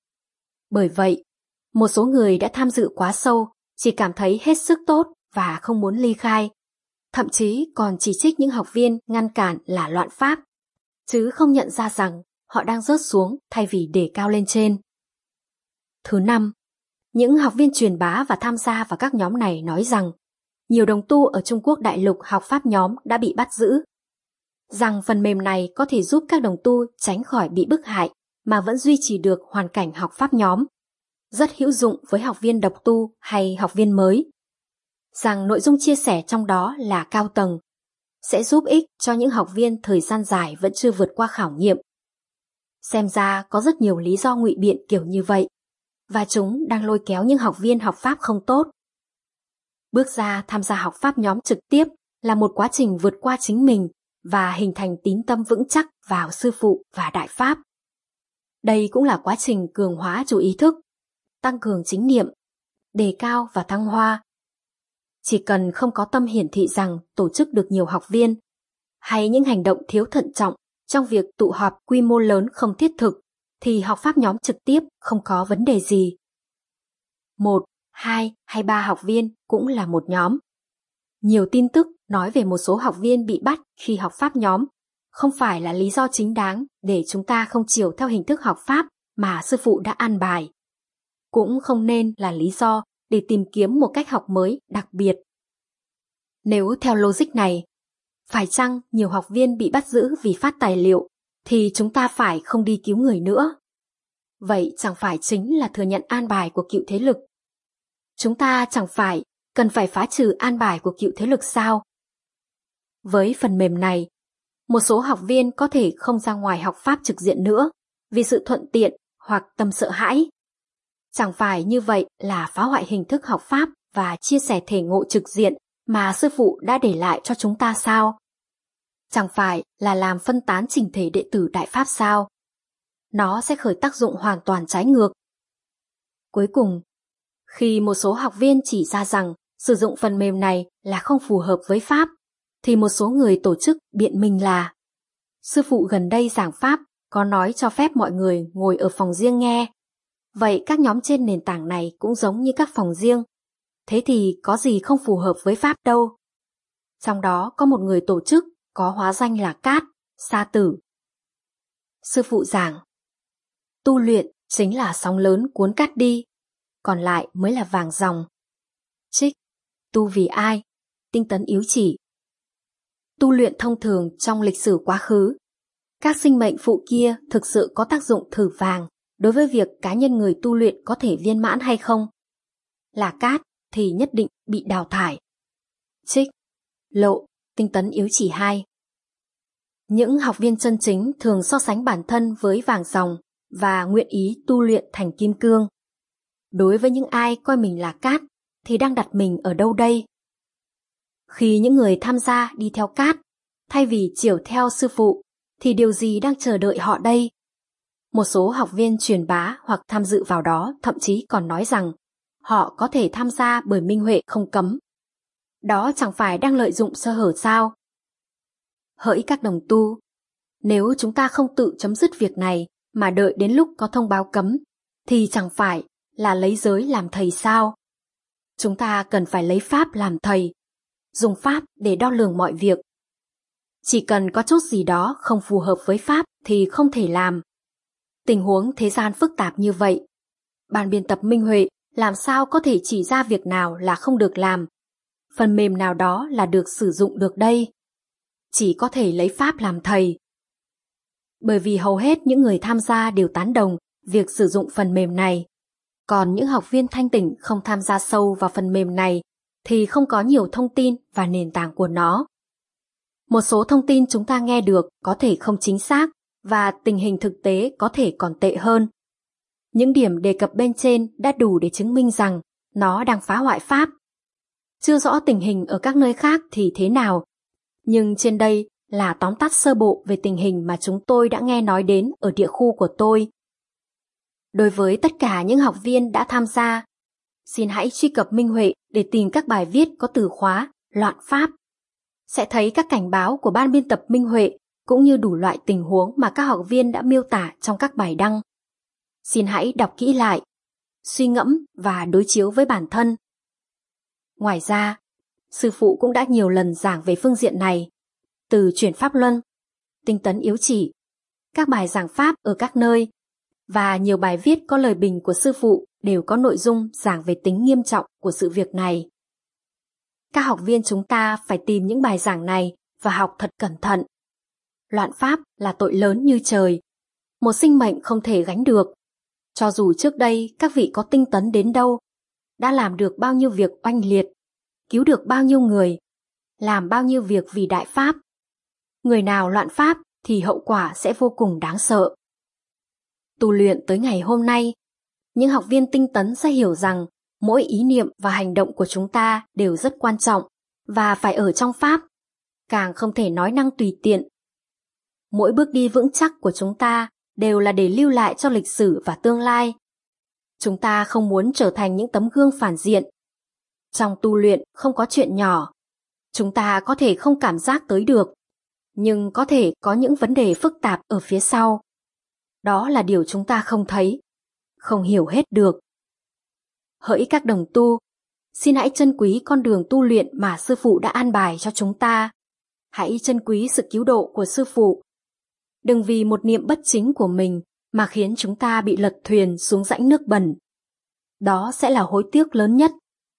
Bởi vậy, một số người đã tham dự quá sâu, chỉ cảm thấy hết sức tốt và không muốn ly khai, thậm chí còn chỉ trích những học viên ngăn cản là loạn pháp, chứ không nhận ra rằng họ đang rớt xuống thay vì đề cao lên trên. Thứ năm, những học viên truyền bá và tham gia vào các nhóm này nói rằng nhiều đồng tu ở Trung Quốc đại lục học pháp nhóm đã bị bắt giữ, rằng phần mềm này có thể giúp các đồng tu tránh khỏi bị bức hại mà vẫn duy trì được hoàn cảnh học pháp nhóm, rất hữu dụng với học viên độc tu hay học viên mới, rằng nội dung chia sẻ trong đó là cao tầng, sẽ giúp ích cho những học viên thời gian dài vẫn chưa vượt qua khảo nghiệm. Xem ra có rất nhiều lý do ngụy biện kiểu như vậy, và chúng đang lôi kéo những học viên học pháp không tốt. Bước ra tham gia học pháp nhóm trực tiếp là một quá trình vượt qua chính mình và hình thành tín tâm vững chắc vào sư phụ và đại pháp. Đây cũng là quá trình cường hóa chủ ý thức, tăng cường chính niệm, đề cao và thăng hoa. Chỉ cần không có tâm hiển thị rằng tổ chức được nhiều học viên, hay những hành động thiếu thận trọng trong việc tụ họp quy mô lớn không thiết thực, thì học pháp nhóm trực tiếp không có vấn đề gì. 1, 2 hay 3 học viên cũng là một nhóm. Nhiều tin tức nói về một số học viên bị bắt khi học pháp nhóm không phải là lý do chính đáng để chúng ta không chiều theo hình thức học pháp mà sư phụ đã an bài. Cũng không nên là lý do để tìm kiếm một cách học mới đặc biệt. Nếu theo logic này, phải chăng nhiều học viên bị bắt giữ vì phát tài liệu thì chúng ta phải không đi cứu người nữa? Vậy chẳng phải chính là thừa nhận an bài của cựu thế lực? Chúng ta chẳng phải cần phải phá trừ an bài của cựu thế lực sao? Với phần mềm này, một số học viên có thể không ra ngoài học pháp trực diện nữa vì sự thuận tiện hoặc tâm sợ hãi. Chẳng phải như vậy là phá hoại hình thức học pháp và chia sẻ thể ngộ trực diện mà sư phụ đã để lại cho chúng ta sao? Chẳng phải là làm phân tán chỉnh thể đệ tử đại pháp sao? Nó sẽ khởi tác dụng hoàn toàn trái ngược. Cuối cùng, khi một số học viên chỉ ra rằng sử dụng phần mềm này là không phù hợp với pháp, thì một số người tổ chức biện minh là sư phụ gần đây giảng pháp có nói cho phép mọi người ngồi ở phòng riêng nghe. Vậy các nhóm trên nền tảng này cũng giống như các phòng riêng. Thế thì có gì không phù hợp với pháp đâu. Trong đó có một người tổ chức có hóa danh là Cát, Sa Tử. Sư phụ giảng, tu luyện chính là sóng lớn cuốn cát đi, còn lại mới là vàng dòng. Trích, tu vì ai? Tinh tấn yếu chỉ. Tu luyện thông thường trong lịch sử quá khứ, các sinh mệnh phụ kia thực sự có tác dụng thử vàng đối với việc cá nhân người tu luyện có thể viên mãn hay không. Là cát thì nhất định bị đào thải. Trích, Lộ, Tinh tấn yếu chỉ 2. Những học viên chân chính thường so sánh bản thân với vàng ròng và nguyện ý tu luyện thành kim cương. Đối với những ai coi mình là cát thì đang đặt mình ở đâu đây? Khi những người tham gia đi theo cát, thay vì chiều theo sư phụ, thì điều gì đang chờ đợi họ đây? Một số học viên truyền bá hoặc tham dự vào đó thậm chí còn nói rằng họ có thể tham gia bởi minh huệ không cấm. Đó chẳng phải đang lợi dụng sơ hở sao? Hỡi các đồng tu, nếu chúng ta không tự chấm dứt việc này mà đợi đến lúc có thông báo cấm, thì chẳng phải là lấy giới làm thầy sao? Chúng ta cần phải lấy pháp làm thầy, dùng pháp để đo lường mọi việc. Chỉ cần có chút gì đó không phù hợp với pháp thì không thể làm. Tình huống thế gian phức tạp như vậy, ban biên tập minh huệ làm sao có thể chỉ ra việc nào là không được làm, phần mềm nào đó là được sử dụng được đây? Chỉ có thể lấy pháp làm thầy. Bởi vì hầu hết những người tham gia đều tán đồng việc sử dụng phần mềm này. Còn những học viên thanh tỉnh không tham gia sâu vào phần mềm này thì không có nhiều thông tin và nền tảng của nó. Một số thông tin chúng ta nghe được có thể không chính xác và tình hình thực tế có thể còn tệ hơn. Những điểm đề cập bên trên đã đủ để chứng minh rằng nó đang phá hoại pháp. Chưa rõ tình hình ở các nơi khác thì thế nào, nhưng trên đây là tóm tắt sơ bộ về tình hình mà chúng tôi đã nghe nói đến ở địa khu của tôi. Đối với tất cả những học viên đã tham gia, xin hãy truy cập Minh Huệ để tìm các bài viết có từ khóa loạn pháp. Sẽ thấy các cảnh báo của ban biên tập Minh Huệ cũng như đủ loại tình huống mà các học viên đã miêu tả trong các bài đăng. Xin hãy đọc kỹ lại, suy ngẫm và đối chiếu với bản thân. Ngoài ra, sư phụ cũng đã nhiều lần giảng về phương diện này, từ chuyển pháp luân, tinh tấn yếu chỉ, các bài giảng Pháp ở các nơi, và nhiều bài viết có lời bình của sư phụ đều có nội dung giảng về tính nghiêm trọng của sự việc này. Các học viên chúng ta phải tìm những bài giảng này và học thật cẩn thận. Loạn pháp là tội lớn như trời, một sinh mệnh không thể gánh được. Cho dù trước đây các vị có tinh tấn đến đâu, đã làm được bao nhiêu việc oanh liệt, cứu được bao nhiêu người, làm bao nhiêu việc vì đại pháp, người nào loạn pháp thì hậu quả sẽ vô cùng đáng sợ. Tu luyện tới ngày hôm nay, những học viên tinh tấn sẽ hiểu rằng mỗi ý niệm và hành động của chúng ta đều rất quan trọng và phải ở trong pháp, càng không thể nói năng tùy tiện. Mỗi bước đi vững chắc của chúng ta đều là để lưu lại cho lịch sử và tương lai. Chúng ta không muốn trở thành những tấm gương phản diện. Trong tu luyện không có chuyện nhỏ. Chúng ta có thể không cảm giác tới được, nhưng có thể có những vấn đề phức tạp ở phía sau. Đó là điều chúng ta không thấy, không hiểu hết được. Hỡi các đồng tu, xin hãy trân quý con đường tu luyện mà sư phụ đã an bài cho chúng ta. Hãy trân quý sự cứu độ của sư phụ. Đừng vì một niệm bất chính của mình mà khiến chúng ta bị lật thuyền xuống rãnh nước bẩn. Đó sẽ là hối tiếc lớn nhất.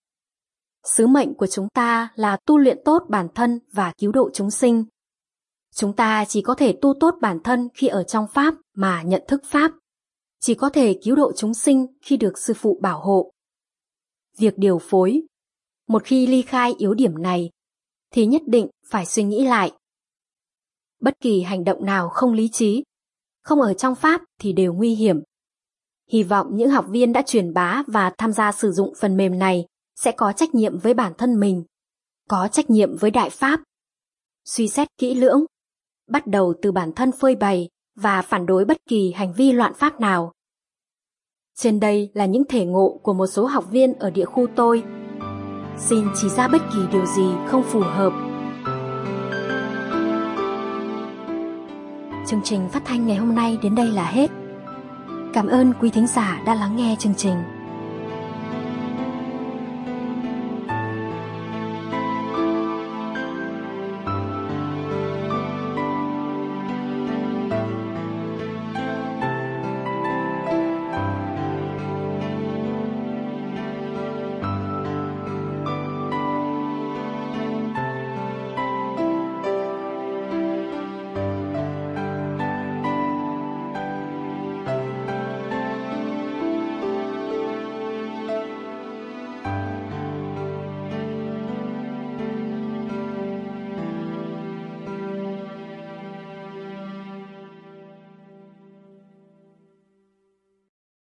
Sứ mệnh của chúng ta là tu luyện tốt bản thân và cứu độ chúng sinh. Chúng ta chỉ có thể tu tốt bản thân khi ở trong Pháp mà nhận thức Pháp. Chỉ có thể cứu độ chúng sinh khi được sư phụ bảo hộ. Việc điều phối, một khi ly khai yếu điểm này, thì nhất định phải suy nghĩ lại. Bất kỳ hành động nào không lý trí, không ở trong Pháp thì đều nguy hiểm. Hy vọng những học viên đã truyền bá và tham gia sử dụng phần mềm này sẽ có trách nhiệm với bản thân mình, có trách nhiệm với Đại Pháp. Suy xét kỹ lưỡng, bắt đầu từ bản thân phơi bày và phản đối bất kỳ hành vi loạn pháp nào. Trên đây là những thể ngộ của một số học viên ở địa khu tôi. Xin chỉ ra bất kỳ điều gì không phù hợp. Chương trình phát thanh ngày hôm nay đến đây là hết. Cảm ơn quý thính giả đã lắng nghe chương trình.